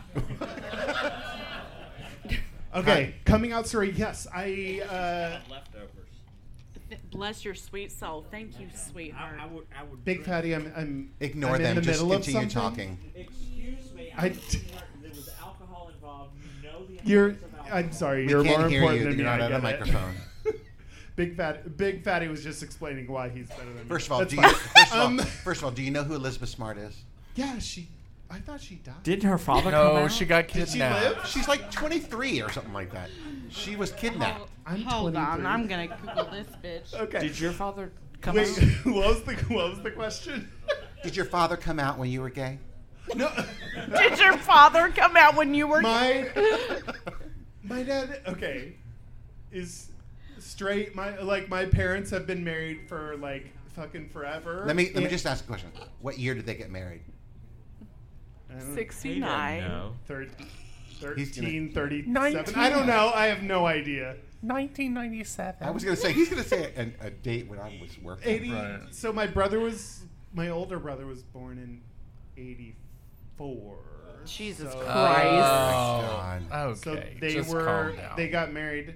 Okay, coming out story. Yes, I. Uh, Leftovers. Bless your sweet soul. Thank you, sweetheart. I would. I would. Big Fatty, I'm. I'm ignore I'm them. In the Just middle continue of something. talking. Excuse me. I- there was alcohol involved. You know the You're. I'm sorry. We you're can't more hear important you. than You're me. not I at a get it. microphone. Big Fat, Big Fatty was just explaining why he's better than me. First of all, That's do you, fine. first, of all Um, first of all, do you know who Elizabeth Smart is? yeah, she. I thought she died. Did her father come No, out? she got Did she kidnapped. live? She's like twenty-three or something like that. She was kidnapped. I'm Hold on, twenty-three. I'm gonna Google this bitch. Okay. Did your father come Wait, out? what was the what was the question? Did your father come out when you were gay? No. Did your father come out when you were? My my dad. Okay, is straight. My like my parents have been married for like fucking forever. Let me let me And- just ask a question. What year did they get married? I don't know. sixty-nine. No. Thir- He's gonna- thirteen, thirty-seven. Nineteen. I don't know. I have no idea. nineteen ninety-seven. I was gonna say he's gonna say a, a date when I was working. eighty. Right. So my brother was my older brother was born in eighty-four. Jesus so, Christ. Oh, God. So okay. they just were calm down. they got married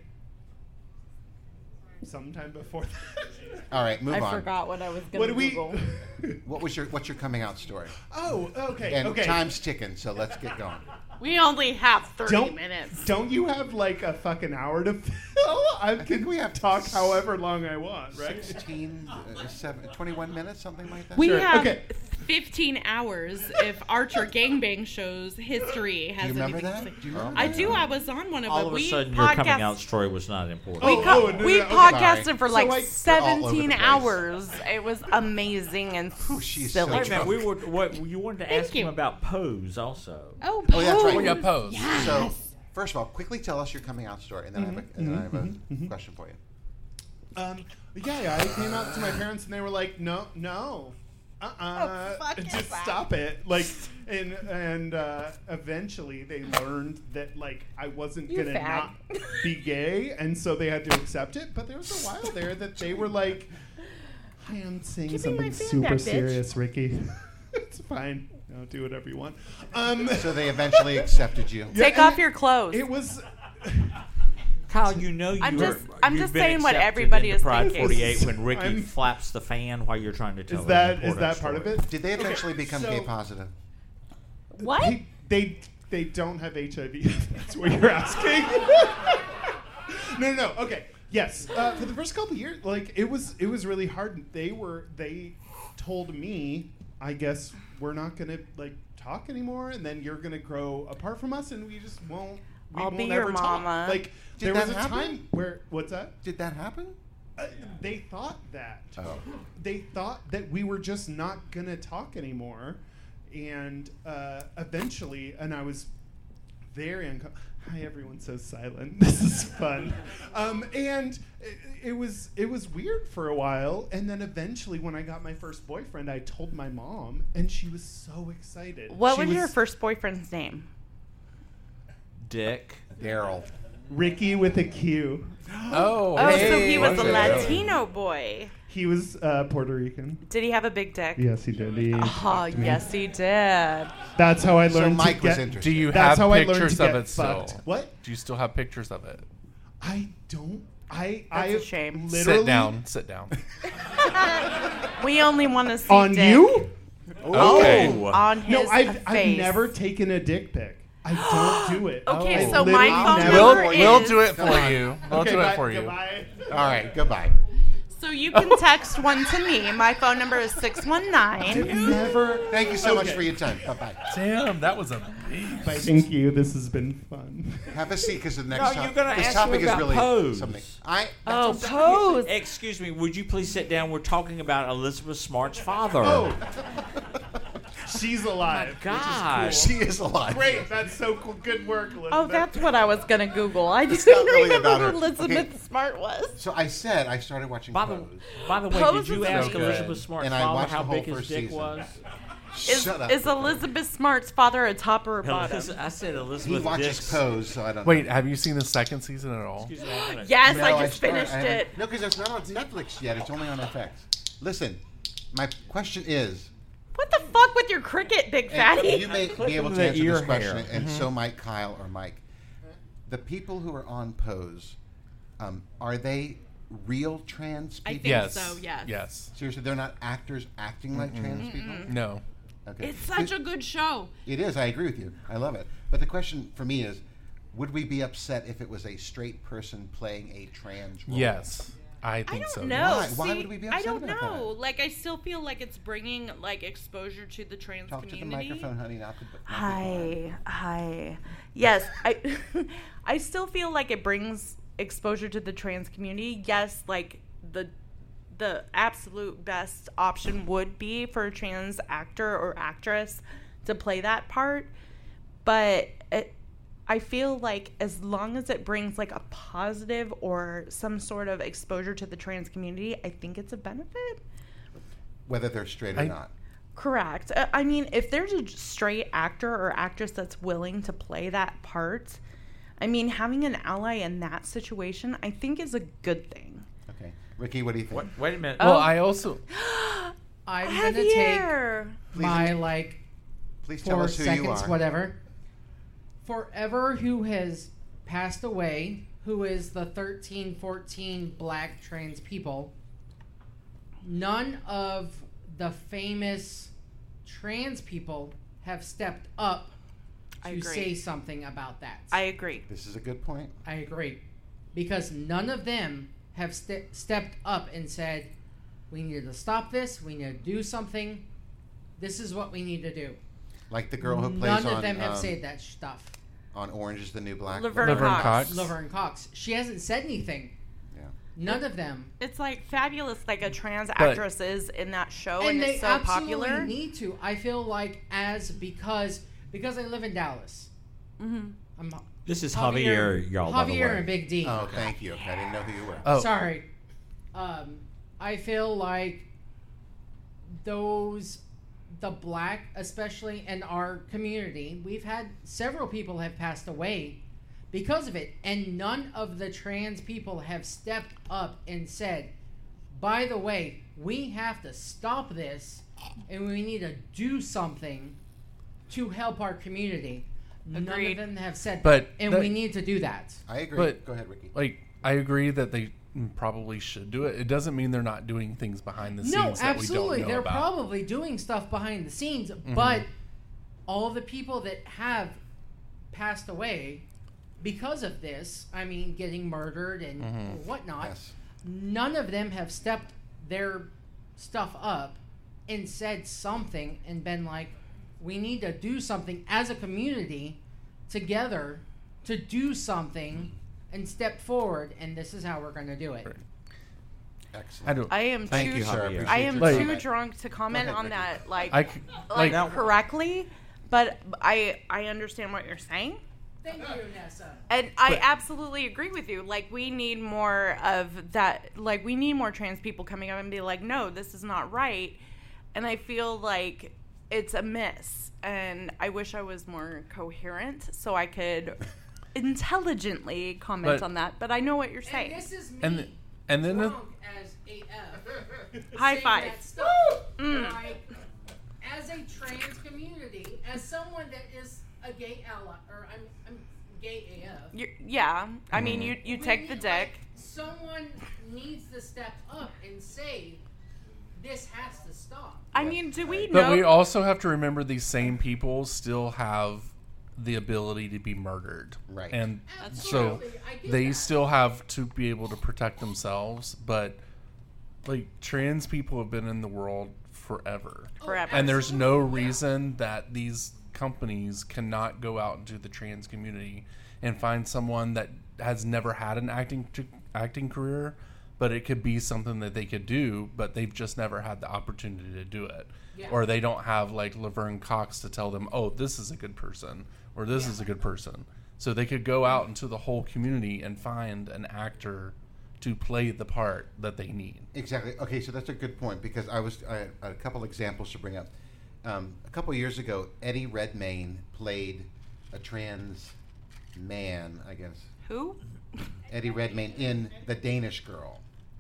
sometime before that. All right, move I on. forgot what I was gonna What do we? Google. what was your what's your coming out story? Oh, okay, And okay. time's ticking, so let's get going. We only have thirty Don't- minutes. Don't you have like a fucking hour to fill? I can we have talk however long I want, right? sixteen, uh, seven, twenty-one minutes, something like that. We Sure. have Okay. fifteen hours if Archer Gangbang shows history has Do you remember anything that? to say. Do you remember I that? do. I was on one of All them. of a we sudden, your coming podcast- out story was not important. We, Oh, co- oh, no, we no, okay. podcasted Sorry. for So, like like, all over the seventeen place. hours. It was amazing and she's silly. so Wait a minute. We were what you wanted to Thank ask you. him about Pose also. Oh, Oh, that's right. Oh, yeah, Pose. So, first of all, quickly tell us your coming out story, and then I have a, and then I have a question for you. Um, yeah, yeah, I came out to my parents and they were like, no, no, uh-uh, Oh, fuck just it. stop it. Like, and and uh, eventually they learned that like I wasn't You gonna fag. not be gay, and so they had to accept it. But there was a while there that they were like, I am saying Give me my something fan super back, bitch. serious, Ricky. It's fine. You know, do whatever you want. Um, So they eventually accepted you. yeah, Take and off your clothes. It was. Kyle, you know you I'm were, just- I'm you've just been saying what accepted everybody into is Pride thinking. forty-eight when Ricky I'm- flaps the fan while you're trying to tell Is an that is important that part of story. it? Did they eventually Okay, become so- gay positive? What? They, they they don't have H I V. That's what you're asking. no, no, no. Okay. Yes. Uh, for the first couple of years, like it was it was really hard. They were they told me, I guess we're not gonna like talk anymore, and then you're gonna grow apart from us, and we just won't. We I'll won't be your ever mama. talk. Like Did there that was a happen? time where what's that? Did that happen? Uh, they thought that. Oh. They thought that we were just not gonna talk anymore, and uh, eventually, and I was very uncomfortable. Hi, everyone's so silent. This is fun, um, and it, it was it was weird for a while, and then eventually, when I got my first boyfriend, I told my mom, and she was so excited. What She was, your first boyfriend's name? Dick. Daryl. Ricky with a Q. Oh, Oh, so hey. he was a Okay. Latino boy. He was uh, Puerto Rican. Did he have a big dick? Yes, he did. He Oh, fucked me. yes, he did. That's how I So learned Mike to was get. interested. Do you That's have how I learned pictures to of get it still? fucked. What? Do you still have pictures of it? I don't. I. That's I a shame. Literally, Sit down. Sit down. We only want to see on dick you. Okay. on his No, I've, face. I've never taken a dick pic. I don't do it. Okay, I so my literally phone never- We'll, number we'll is- do it Come for on. you. We'll Okay, do bye, it for you. goodbye. All right, goodbye. So you can text one to me. My phone number is six one nine. Never. Thank you so much Okay. for your time. Bye bye. Damn, that was a Bye, thank you. This has been fun. Have a seat because the next No, top- you're gonna this ask topic me about is really Pose. something. I Oh, that's- Pose. Excuse me, would you please sit down? We're talking about Elizabeth Smart's father. Oh, she's alive. God. Which is cool. She is alive. Great. That's so cool. Good work, Elizabeth. Oh, that's what I was gonna Google. I It's didn't not really remember about who her. Elizabeth Okay. Smart was. So I said I started watching By the, Pose. by the way, Pose did you is ask so good. Elizabeth Smart's And I father watched the how whole big his first dick season. was? Is, Shut up. is Elizabeth Smart's father a top or a bottom? Eliz- I said He Elizabeth watches Dick's. Pose, so I don't. Wait, have you seen the second season at all? Excuse me, I'm gonna- Yes, No, I just started- finished I haven't- it. No, because it's not on Netflix yet. It's only on F X. Listen, my question is, What the fuck with your cricket, big and fatty? you may Clip be able of to the answer ear this question, hair. and Mhm. so might Kyle or Mike. The people who are on Pose, um, are they real trans I people? think Yes. so, yes. Yes. Seriously, they're not actors acting like trans people? No. Okay. It's such a good show. It is. I agree with you. I love it. But the question for me is, would we be upset if it was a straight person playing a trans role? Yes. I I think don't so. know. Why? See, Why would we be I upset don't about know. Like, I still feel like it's bringing like exposure to the trans Talk to the community. microphone, honey, not the. Not the Hi, hi. Yes, I I still feel like it brings exposure to the trans community. Yes, like the the absolute best option would be for a trans actor or actress to play that part, but it, I feel like as long as it brings like a positive or some sort of exposure to the trans community, I think it's a benefit. Whether they're straight or I- not. Correct. Uh, I mean, if there's a straight actor or actress that's willing to play that part, I mean, having an ally in that situation, I think is a good thing. Okay. Ricky, what do you think? What, wait a minute. Well, Oh. I also. I'm gonna take Javier. my Please- like Please tell four us who seconds, you are. whatever. Forever, who has passed away, who is the thirteen, fourteen black trans people. None of the famous trans people have stepped up I to agree. say something about that. I agree. This is a good point. I agree. Because none of them have ste- stepped up and said, we need to stop this, we need to do something, this is what we need to do. Like the girl who plays None on of them have um, said that stuff. on Orange is the New Black. Laverne, Laverne Cox. Cox. Laverne Cox. She hasn't said anything. Yeah. None of them. It's like fabulous, like a trans But- actress is in that show, and, And they it's so absolutely popular. need to. I feel like as because because I live in Dallas. Mm-hmm. I'm This is Javier, y'all, by the Javier way. and Big D. Oh, thank you. I didn't know who you were. Oh. Sorry. Um, I feel like those, the black, especially in our community, we've had several people have passed away because of it, and none of the trans people have stepped up and said, by the way, we have to stop this, and we need to do something to help our community. None Agreed. of them have said But that, and that- we need to do that. I agree. But- Go ahead, Ricky. Like, I agree that they probably should do it. It doesn't mean they're not doing things behind the scenes No, that absolutely. we don't know They're about. probably doing stuff behind the scenes, but all the people that have passed away because of this, I mean, getting murdered and Mhm. whatnot, Yes. none of them have stepped their stuff up and said something and been like, we need to do something as a community together to do something and step forward, and this is how we're going to do it. Right. Excellent. I don't. I am Thank too. you, Sir, Javier. appreciate I am your Like- too comment. drunk to comment Go ahead, on Ricky. that, like, I c- like, like- correctly. But I I understand what you're saying, Thank you, Nessa. and I But- absolutely agree with you. Like, we need more of that. Like, we need more trans people coming up and be like, no, this is not right. And I feel like it's a miss, and I wish I was more coherent so I could intelligently comment But- on that. But I know what you're saying. And this is me. And th- and then the- drunk as A F. High saying five. that stuff. Mm. Like, as a trans community, as someone that is a gay ally, or I'm, I'm gay A F. You're, yeah, I mean, you you we take the need, dick. like, someone needs to step up and say, this has to stop. I mean, do we But know? we also have to remember these same people still have the ability to be murdered. Right. And Absolutely, so I get they that. still have to be able to protect themselves. But, like, trans people have been in the world forever. Forever. And there's no Absolutely, yeah. reason that these companies cannot go out into the trans community and find someone that has never had an acting acting career, but it could be something that they could do, but they've just never had the opportunity to do it. Yeah. Or they don't have like Laverne Cox to tell them, oh, this is a good person, or this is a good person. So they could go out into the whole community and find an actor to play the part that they need. Exactly. Okay, so that's a good point because I was I had a couple examples to bring up. Um, a couple years ago, Eddie Redmayne played a trans man, I guess. Who? Eddie Redmayne in The Danish Girl.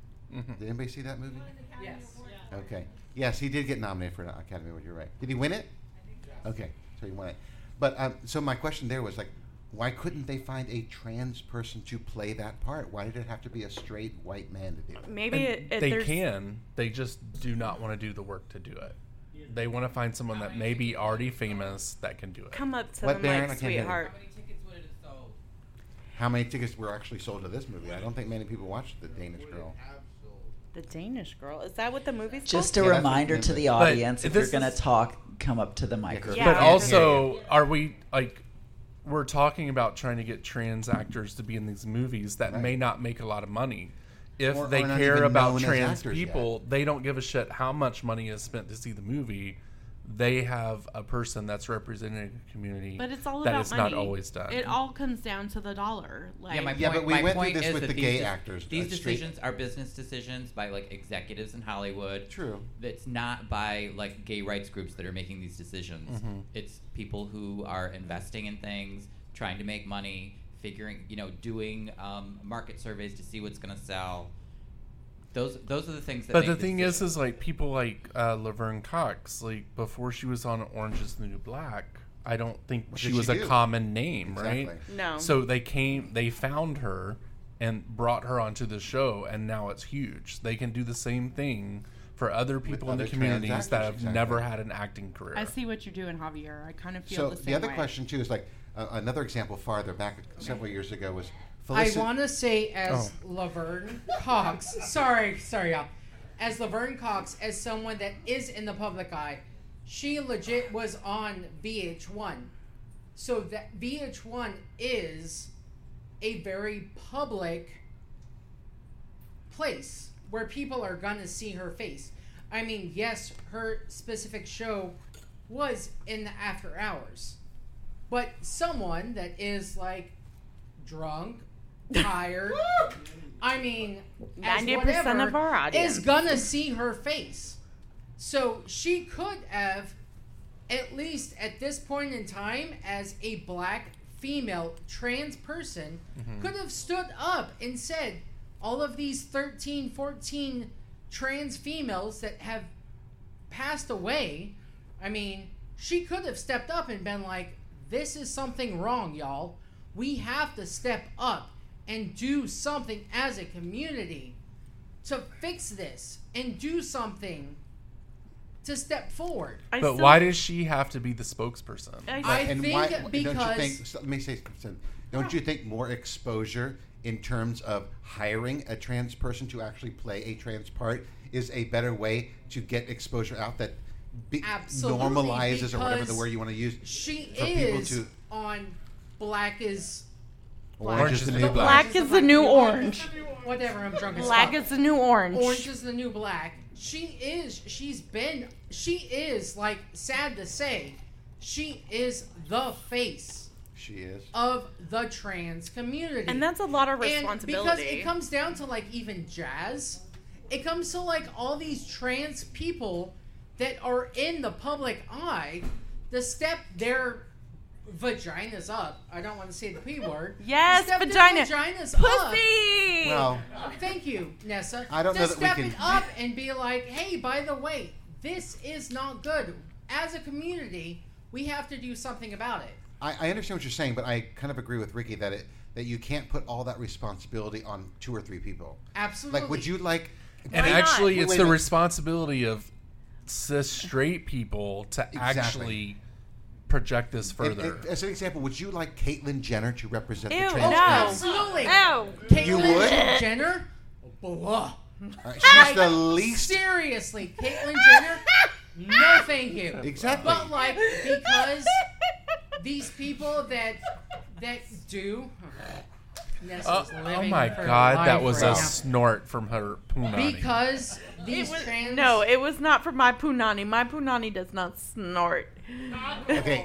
Did anybody see that movie? Yes. Okay. Yes, he did get nominated for an Academy Award. You're right. Did he win it? Okay, so he won it. But um, so my question there was like, why couldn't they find a trans person to play that part? Why did it have to be a straight white man to do it? Maybe And it, it, they there's, can. They just do not want to do the work to do it. They want to find someone that may be already famous that can do it. come up to What, them Baron? I like, can't hear you. sweetheart. How many tickets were actually sold to this movie? I don't think many people watched The Danish Girl. The Danish Girl. Is that what the movie's Just called? a Yeah, that's what reminder it to is. the But audience, if this you're going is- to talk, come up to the microphone. Yeah. But also, are we like we're talking about trying to get trans actors to be in these movies that Right. may not make a lot of money. If Or they are not care even about known as trans actors yet. people, they don't give a shit how much money is spent to see the movie. They have a person that's representing a community But it's all that about is money. not always done. It all comes down to the dollar. Like, Yeah, my Yeah, point, but we my went through point this is with that the these gay de- actors, These uh, straight- decisions are business decisions by like executives in Hollywood. True. It's not by like gay rights groups that are making these decisions. Mhm. It's people who are investing in things, trying to make money, figuring, you know, doing um, market surveys to see what's going to sell. Those those are the things that. But make the thing is, decisions. is like people like uh, Laverne Cox, like before she was on Orange Is the New Black, I don't think What she did was she a do? common name, Exactly. right? No. So they came, they found her and brought her onto the show, and now it's huge. They can do the same thing for other people in the other communities trans that actors, have exactly. never had an acting career. I see what you're doing, Javier. I kind of feel So the same the other way. question too is like uh, another example farther back several years ago was I Felicity. want to say as Laverne Cox. Sorry, sorry, y'all. As Laverne Cox, as someone that is in the public eye, she legit was on V H one. So that V H one is a very public place where people are gonna see her face. I mean, yes, her specific show was in the after hours, but someone that is like drunk, tired, I mean, as ninety percent whatever, of our audience is gonna see her face. So she could have, at least at this point in time, as a black female trans person, Mhm. could have stood up and said, all of these thirteen, fourteen trans females that have passed away, I mean, she could have stepped up and been like, this is something wrong, y'all. We have to step up and do something as a community to fix this and do something to step forward. But why does she have to be the spokesperson? I And think why- don't you because think, so let me say something. Don't you think more exposure in terms of hiring a trans person to actually play a trans part is a better way to get exposure out that be, Absolutely, normalizes or whatever the because word you want to use she for people is to on Black is Orange is the new black. Black is the new orange. Whatever, I'm drunk as Black fuck. is the new orange. Orange is the new black. She is, she's been, she is, like, sad to say, she is the face She is. of the trans community. And that's a lot of And responsibility. because it comes down to, like, even jazz, it comes to, like, all these trans people that are in the public eye to step their vaginas up. I don't want to say the P word. Yes, To step vagina. Their vaginas Pussy! Up. Well, Thank you, Nessa. I don't to know that we step can- it up and be like, hey, by the way, this is not good. As a community, we have to do something about it. I, I understand what you're saying, but I kind of agree with Ricky that it that you can't put all that responsibility on two or three people. Absolutely. Like, would you like? And Why actually, not? it's Wait a the minute. responsibility of cis straight people to Exactly. actually project this And- further. and as an example, would you like Caitlyn Jenner to represent Ew, the no. trans Absolutely. Ew. Caitlyn You would? Jenner? Blah. Uh, she's Like, the least. Seriously, Caitlyn Jenner? No, thank you. Exactly. But like, because these people that that do. Nessa's Oh, oh living my her god, that life was right a now. snort from her punani. Because these It was, trans. no, it was not for my punani. My punani does not snort. Okay.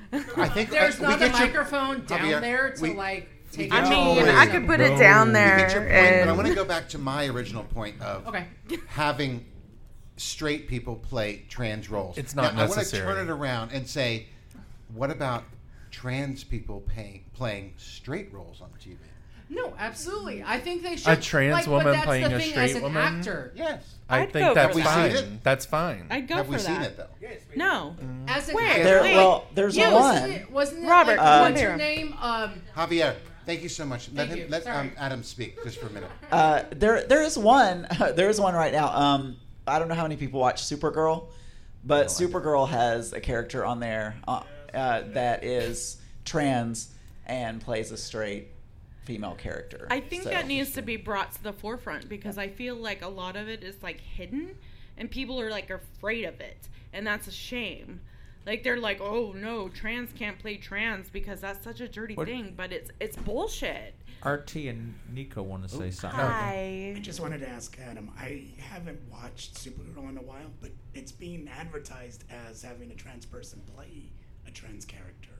I think There's uh, we not a get your- microphone down Javier, there to we- like we take. get I your mean, point. I could put it down We there. get your point, but I and- want to go back to my original point of Okay. having straight people play trans roles. It's not now, necessary. I want to turn it around and say, what about trans people paying, playing straight roles on T V? No, absolutely. I think they should. A trans like, but woman that's playing the a thing straight as an woman? actor. Yes. I I'd think go that's for that. fine. Have we seen it? That's fine. I'd go Have for we that. seen it though? No. As an Where? actor. There, Wait. well, there's You- one. Wasn't it, wasn't it Robert, like, come on what's here. her name? Um, Javier, thank you so much. Let Thank him, you. let Sorry. um, Adam speak just for a minute. Uh, there, there is one. There is one right now. Um, I don't know how many people watch Supergirl, but Supergirl has a character on there uh, uh, that is trans and plays a straight female character. I think So- that needs to be brought to the forefront because I feel like a lot of it is like hidden and people are like afraid of it. And that's a shame. Like they're like, oh no, trans can't play trans because that's such a dirty What- thing. But it's it's bullshit. R T and Nico want to say something. Hi. I just wanted to ask Adam. I haven't watched Supergirl in a while, but it's being advertised as having a trans person play a trans character.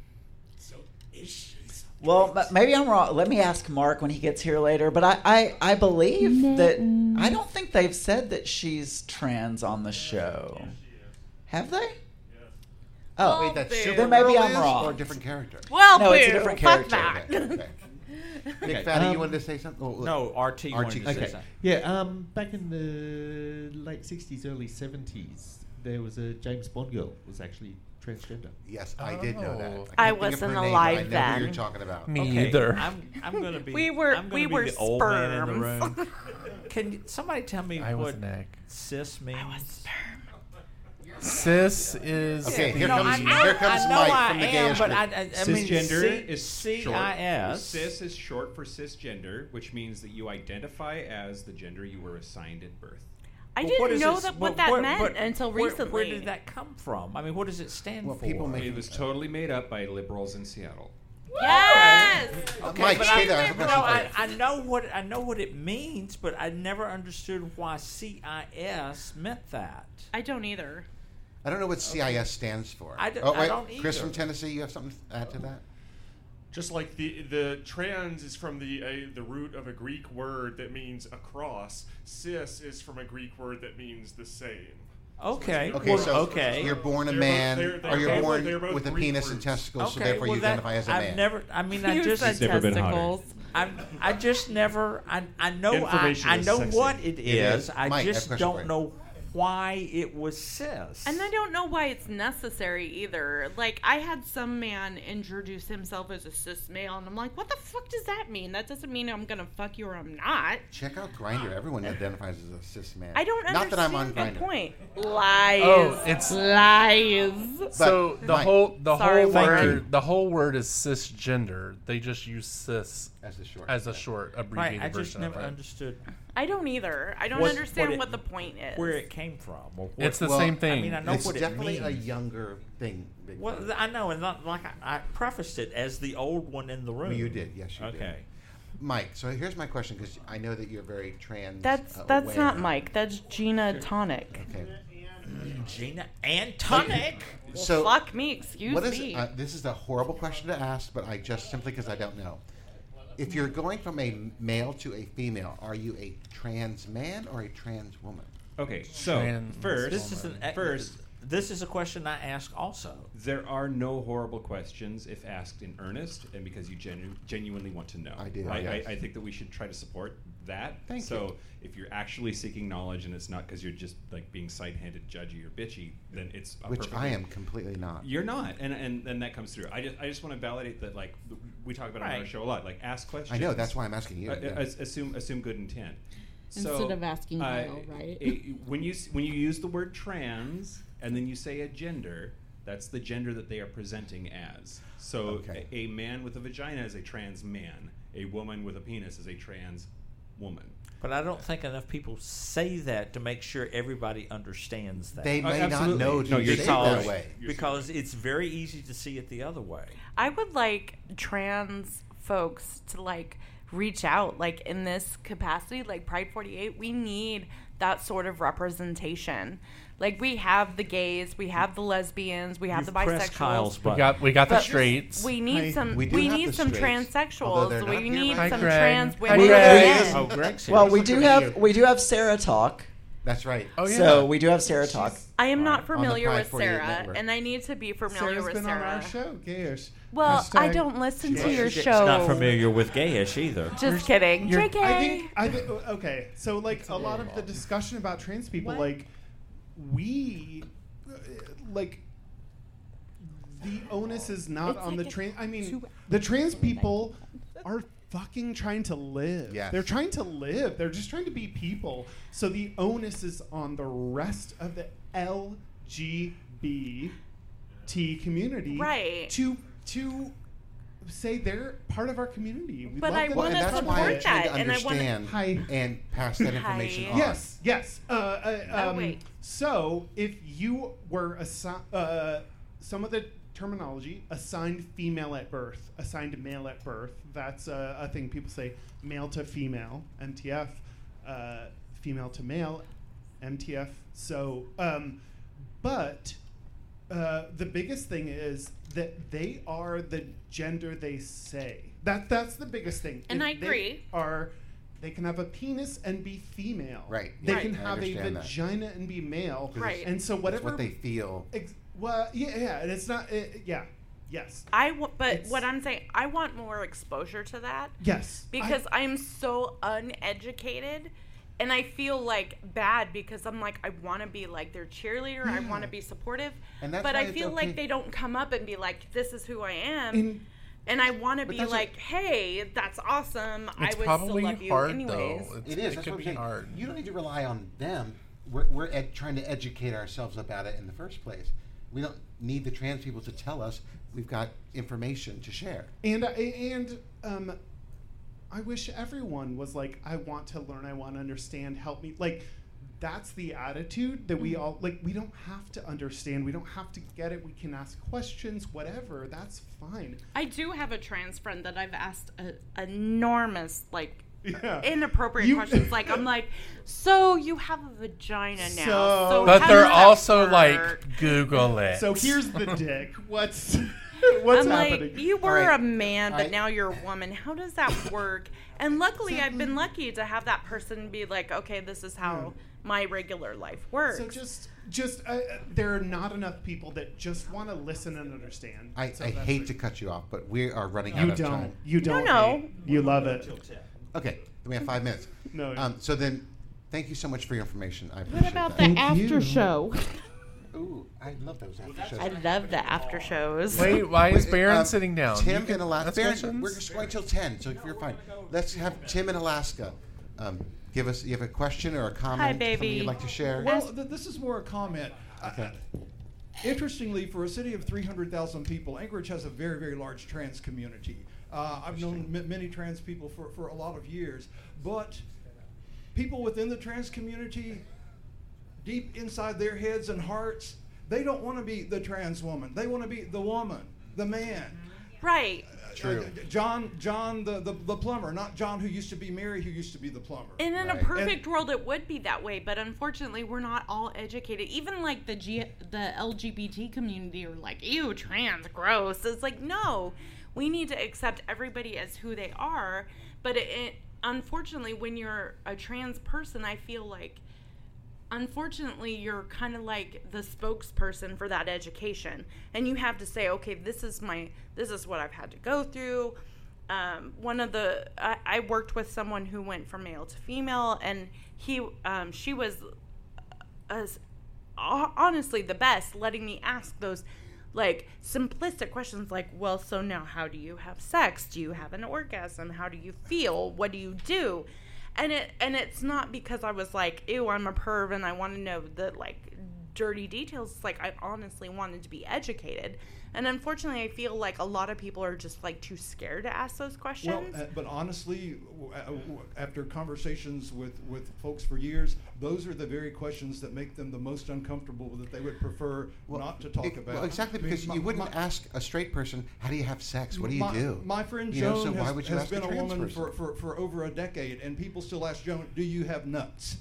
So is she? Well, m- maybe I'm wrong. Let me ask Mark when he gets here later. But I, I, I believe that I don't think they've said that she's trans on the show. Have they? Oh, Wait, that's boo. Supergirl Then maybe I'm is, wrong. or a different character? Well, No, it's a boo. different Fuck character. that. Okay, okay. Big Okay. Fatty, Um, you wanted to say something? Oh, No, R T R wanted T. to say Okay. something. Yeah, um, back in the late sixties, early seventies, there was a James Bond girl was actually transgender. Yes, I did know that. Oh. can't I think of wasn't her name, alive but I know then. Who you're talking about? Me Okay, either. I'm, I'm gonna be. We were- I'm gonna we be were the old man in the sperms. room. can somebody tell me I was what an egg. cis means? Cis is Okay, the- here No, comes I know- here comes I know Mike I from the am, gayish but group. I, I, I mean, Cisgender C- is C short. I S. Cis is short for cisgender, which means that you identify as the gender you were assigned at birth. I But didn't what is know it- that but what that where- meant but until where- recently. Where did that come from? I mean, what does it stand Well, for? people make- It was totally made up by liberals in Seattle. Yes. Okay, Mike, but stay I, there. I have a no, question I, for I know what I know what it means, but I never understood why C I S meant that. I don't either. I don't know what C I S stands for. I d- oh, I wait, don't Chris either. from Tennessee, you have something to add to that? Just like the the trans is from the uh, the root of a Greek word that means across. Cis is from a Greek word that means the same. Okay. Okay, well, so okay. you're born a They're man, both- they're- or you're they're born both- they're both with a Greek penis words. and testicles, so Okay, therefore well, you that- identify as a I've man. never. I mean, I You just. said never been hotter. testicles. I I just never. I I know. I, Information I is know sexy. what it It is. is. I Mike, I have a just question for don't you. know why it was cis. And I don't know why it's necessary either. Like, I had some man introduce himself as a cis male, and I'm like, what the fuck does that mean? That doesn't mean I'm gonna fuck you or I'm not. Check out Grindr. Everyone identifies as a cis man. I don't Not that I'm on understand the Grindr. point. Lies. Oh, it's- lies. So the Mike- whole the Sorry, whole Mike. word the whole word is cisgender. They just use cis As a short. as a short Right. abbreviated I just version never of it. understood I don't either. I don't What- understand what what, it- the point is. where it came from. Or what, It's the Well, same I thing. mean, I know It's what it definitely means. a younger thing. Big Well, Bird. th- I know, and not, like I, I prefaced it as the old one in the room. Well, you did, yes, you did. Okay. Mike, so here's my question because I know that you're very trans. That's uh, that's aware. not Mike. That's Gina Tonic. Okay. Gina and Tonic. Well, So fuck me. Excuse what is me. uh, this is a horrible question to ask, but I just simply because I don't know. If you're going from a male to a female, are you a trans man or a trans woman? Okay, so Trans first, This is an first, This is a question I ask also. there are no horrible questions if asked in earnest and because you genu- genuinely want to know. I do, I, yes. I, I think that we should try to support that. Thank so you. if you're actually seeking knowledge and it's not because you're just like being side-handed, judgy, or bitchy, then it's a Which perfect I thing. am completely not. You're not, and, and and that comes through. I just I just want to validate that. Like we talk about it on our Right. show a lot. Like ask questions. I know, that's why I'm asking you. Uh, Yeah. uh, assume assume good intent. Instead So, of asking uh, Kyle, right? it- when you s- when you use the word trans and then you say a gender, that's the gender that they are presenting as. So Okay. a, a man with a vagina is a trans man. A woman with a penis is a trans woman. But I don't think enough people say that to make sure everybody understands that. They Uh, may not absolutely. know to No, say you're it because, that way. because it's very easy to see it the other way. I would like trans folks to like reach out like in this capacity, like Pride forty-eight. We need that sort of representation. Like we have the gays, we have the lesbians, we have You've the pressed Kyle's bisexuals. button. We got we got the But straights. We need Hey, some. we We, do have need the some straights, although they're transsexuals. not We here need right some now. Hi, trans Greg. women. Hi, and Greg. Oh, men. Greg's here. Well, we Look do at have you. we do have Sarah talk. That's right. Oh yeah. So we do have Sarah talk. I am not On the familiar Pride with forty-eight Sarah, network. and I need to be familiar Sarah's with been Sarah. on our show, Gayish. Well, I Hashtag don't listen to Gayish. your She's show. not familiar with gayish either. Just kidding. J K. I think, I think, okay, so like a lot of the discussion about trans people, What? like we, uh, like the onus is not It's on like the a trans. I mean, two- the trans people are fucking trying to live. Yes. They're trying to live. They're just trying to be people. So the onus is on the rest of the L G B T community, Right. To to say they're part of our community. We But love I them. Well, and wanna that's why support I'm trying to that, and I wanna- understand Hi. and pass that information Hi. on. Yes, yes. Uh, uh, Oh, um, wait. So, if you were assi- uh, some of the terminology assigned female at birth, assigned male at birth, that's a, a thing people say male to female, M T F, uh, female to male, M T F. So, um, but uh, the biggest thing is that they are the gender they say. That that's the biggest thing. And If I they agree. Are they can have a penis and be female. Right. They Right. can I have a understand that. vagina and be male. 'Cause Right. it's- And so it's whatever what they feel. Ex- well, yeah, yeah, and it's not. Uh, yeah, yes, I w- but It's- what I'm saying, I want more exposure to that yes. because I'm so uneducated, and I feel like bad because I'm like I want to be like their cheerleader. I want to be supportive, And that's but why I it's feel okay. like they don't come up and be like, "This is who I am." In- And I want to But be that's a- like, hey, that's awesome. I It's would probably still love you hard, anyways. though. It's- It is. it That's could what I'm be saying. hard. You don't need to rely on them. We're, we're ed- trying to educate ourselves about it in the first place. We don't need the trans people to tell us. We've got information to share. And I- and um, I wish everyone was like, I want to learn, I want to understand, help me. Like, that's the attitude that we all like. We don't have to understand. We don't have to get it. We can ask questions, whatever. That's fine. I do have a trans friend that I've asked a, enormous, like, Yeah. inappropriate You- questions. Like, I'm like, so you have a vagina now. So- So, But how they're does that also work?" like, Google it. So here's the dick. What's what's I'm happening? like, you were All right. a man, but All right. now you're a woman. How does that work? And luckily, I've been lucky to have that person be like, okay, this is how my regular life works. So just, just uh, uh, there are not enough people that just want to listen and understand. I, So I that's hate it. to cut you off, but we are running You out of don't. time. You don't. No, no. hate. You love it. Okay, then we have five minutes. No. Um, so then, thank you so much for your information. I appreciate What about that. the after show? Ooh, I love those after shows. I love the after shows. Wait, why is Wait, Baron um, sitting down? Tim You can in Alaska. ask Baron, questions? we're just going till ten, so if you're fine. Let's have Tim in Alaska. Um, give us. You have a question or a comment? Something baby. you'd like to share? Well, th- this is more a comment. Okay. Interestingly, for a city of three hundred thousand people, Anchorage has a very, very large trans community. Uh, I've known m- many trans people for, for a lot of years, but people within the trans community, deep inside their heads and hearts, they don't want to be the trans woman. They want to be the woman, the man. Right. Uh, John, John the, the, the plumber, not John who used to be Mary, who used to be the plumber. And in Right. a perfect world, it would be that way, but unfortunately, we're not all educated. Even like the G- the L G B T community are like, ew, trans, gross. It's like, no, we need to accept everybody as who they are. But it, it, unfortunately, when you're a trans person, I feel like, unfortunately, you're kind of like the spokesperson for that education, and you have to say, okay, this is my, this is what I've had to go through. Um, one of the, I, I worked with someone who went from male to female, and he, um, she was, as honestly the best, letting me ask those, like, simplistic questions, like, well, so now how do you have sex? Do you have an orgasm? How do you feel? What do you do? And it and it's not because I was like, ew, I'm a perv and I want to know the, like, dirty details. It's like I honestly wanted to be educated. And unfortunately, I feel like a lot of people are just, like, too scared to ask those questions. Well, uh, but honestly, w- uh, w- after conversations with, with folks for years, those are the very questions that make them the most uncomfortable, that they would prefer not to talk It- about. Well, exactly, I mean, because my- you wouldn't my- ask a straight person, how do you have sex? What do you my, do? My friend You know, Joan so why has, would you has ask been a, trans woman person? for, for, for over a decade, and people still ask Joan, do you have nuts?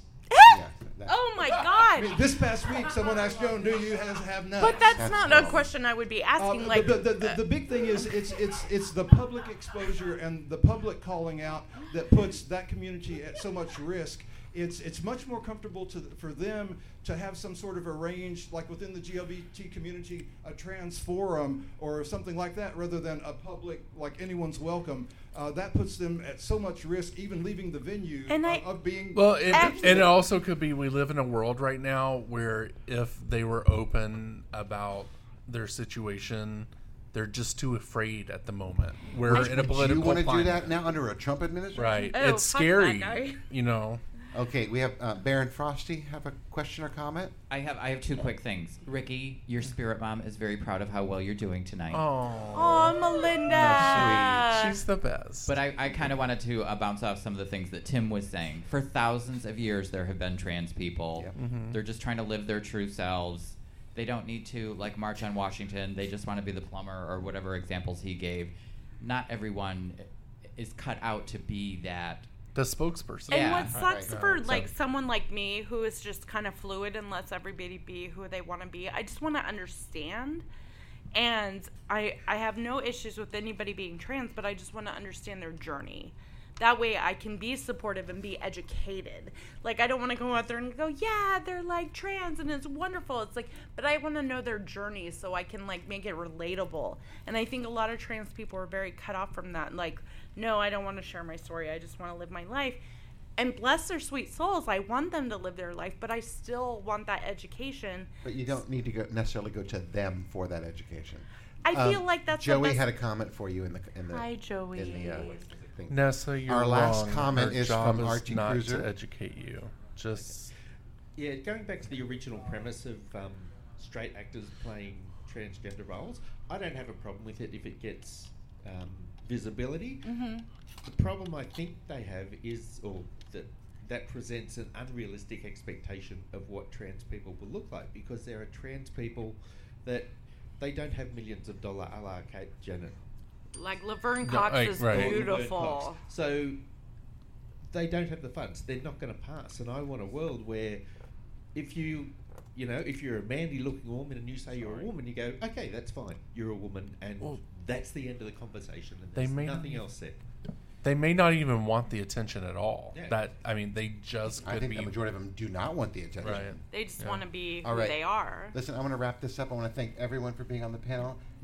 Oh my I God! mean, this past week, someone asked Joan, do you have, have nuts? But that's, not a question I would be asking. Uh, like, the, the, the, the big thing is it's it's it's the public exposure and the public calling out that puts that community at so much risk. It's it's much more comfortable to for them to have some sort of arranged, like within the G L B T community, a trans forum or something like that, rather than a public, like anyone's welcome. Uh, that puts them at so much risk, even leaving the venue And of, I- of being. Well, it, and it also could be we live in a world right now where if they were open about their situation, they're just too afraid at the moment. We're Would- in a would political you want to do climate. that now under a Trump administration? Right. Oh, it's fuck that scary. guy. You know. Okay, we have uh, Baron Frosty have a question or comment? I have I have two quick things. Ricky, your spirit mom is very proud of how well you're doing tonight. oh, Melinda. She's the best. But I, I kind of wanted to uh, bounce off some of the things that Tim was saying. For thousands of years, there have been trans people. Yep. Mhm. They're just trying to live their true selves. They don't need to, like, march on Washington. They just want to be the plumber or whatever examples he gave. Not everyone is cut out to be that. The spokesperson. And Yeah. what sucks Right. for So- like someone like me who is just kind of fluid and lets everybody be who they want to be, I just want to understand. And I I have no issues with anybody being trans, but I just want to understand their journey. That way I can be supportive and be educated. Like, I don't want to go out there and go, yeah, they're like trans and it's wonderful. It's like, but I want to know their journey so I can like make it relatable. And I think a lot of trans people are very cut off from that. Like, no, I don't want to share my story. I just want to live my life. And bless their sweet souls. I want them to live their life, but I still want that education. But you don't need to go necessarily go to them for that education. I Um, feel like that's Joey the best. had a comment for you in the in the Hi, Joey. in the uh, thing. Nessa, you're Our last wrong. comment Her is job from is Archie not Cruiser. to educate you. Just Yeah, going back to the original premise of um, straight actors playing transgender roles, I don't have a problem with it if it gets um, visibility. Mhm. The problem I think they have is, or that that presents an unrealistic expectation of what trans people will look like, because there are trans people that they don't have millions of dollars a la Kate Janet. Like Laverne No, Cox right, is right. Laverne beautiful. Cox. So they don't have the funds. They're not going to pass. And I want a world where if you, you know, if you're a manly-looking woman and you say you're a woman, you go, okay, that's fine. You're a woman, and Well, that's the end of the conversation. And they there's may nothing not- else said. They may not even want the attention at all. Yeah. That I mean, they just could I think be. the majority of them do not want the attention. Right. They just Yeah. want to be who All right. they are. Listen, I want to wrap this up. I want to thank everyone for being on the panel.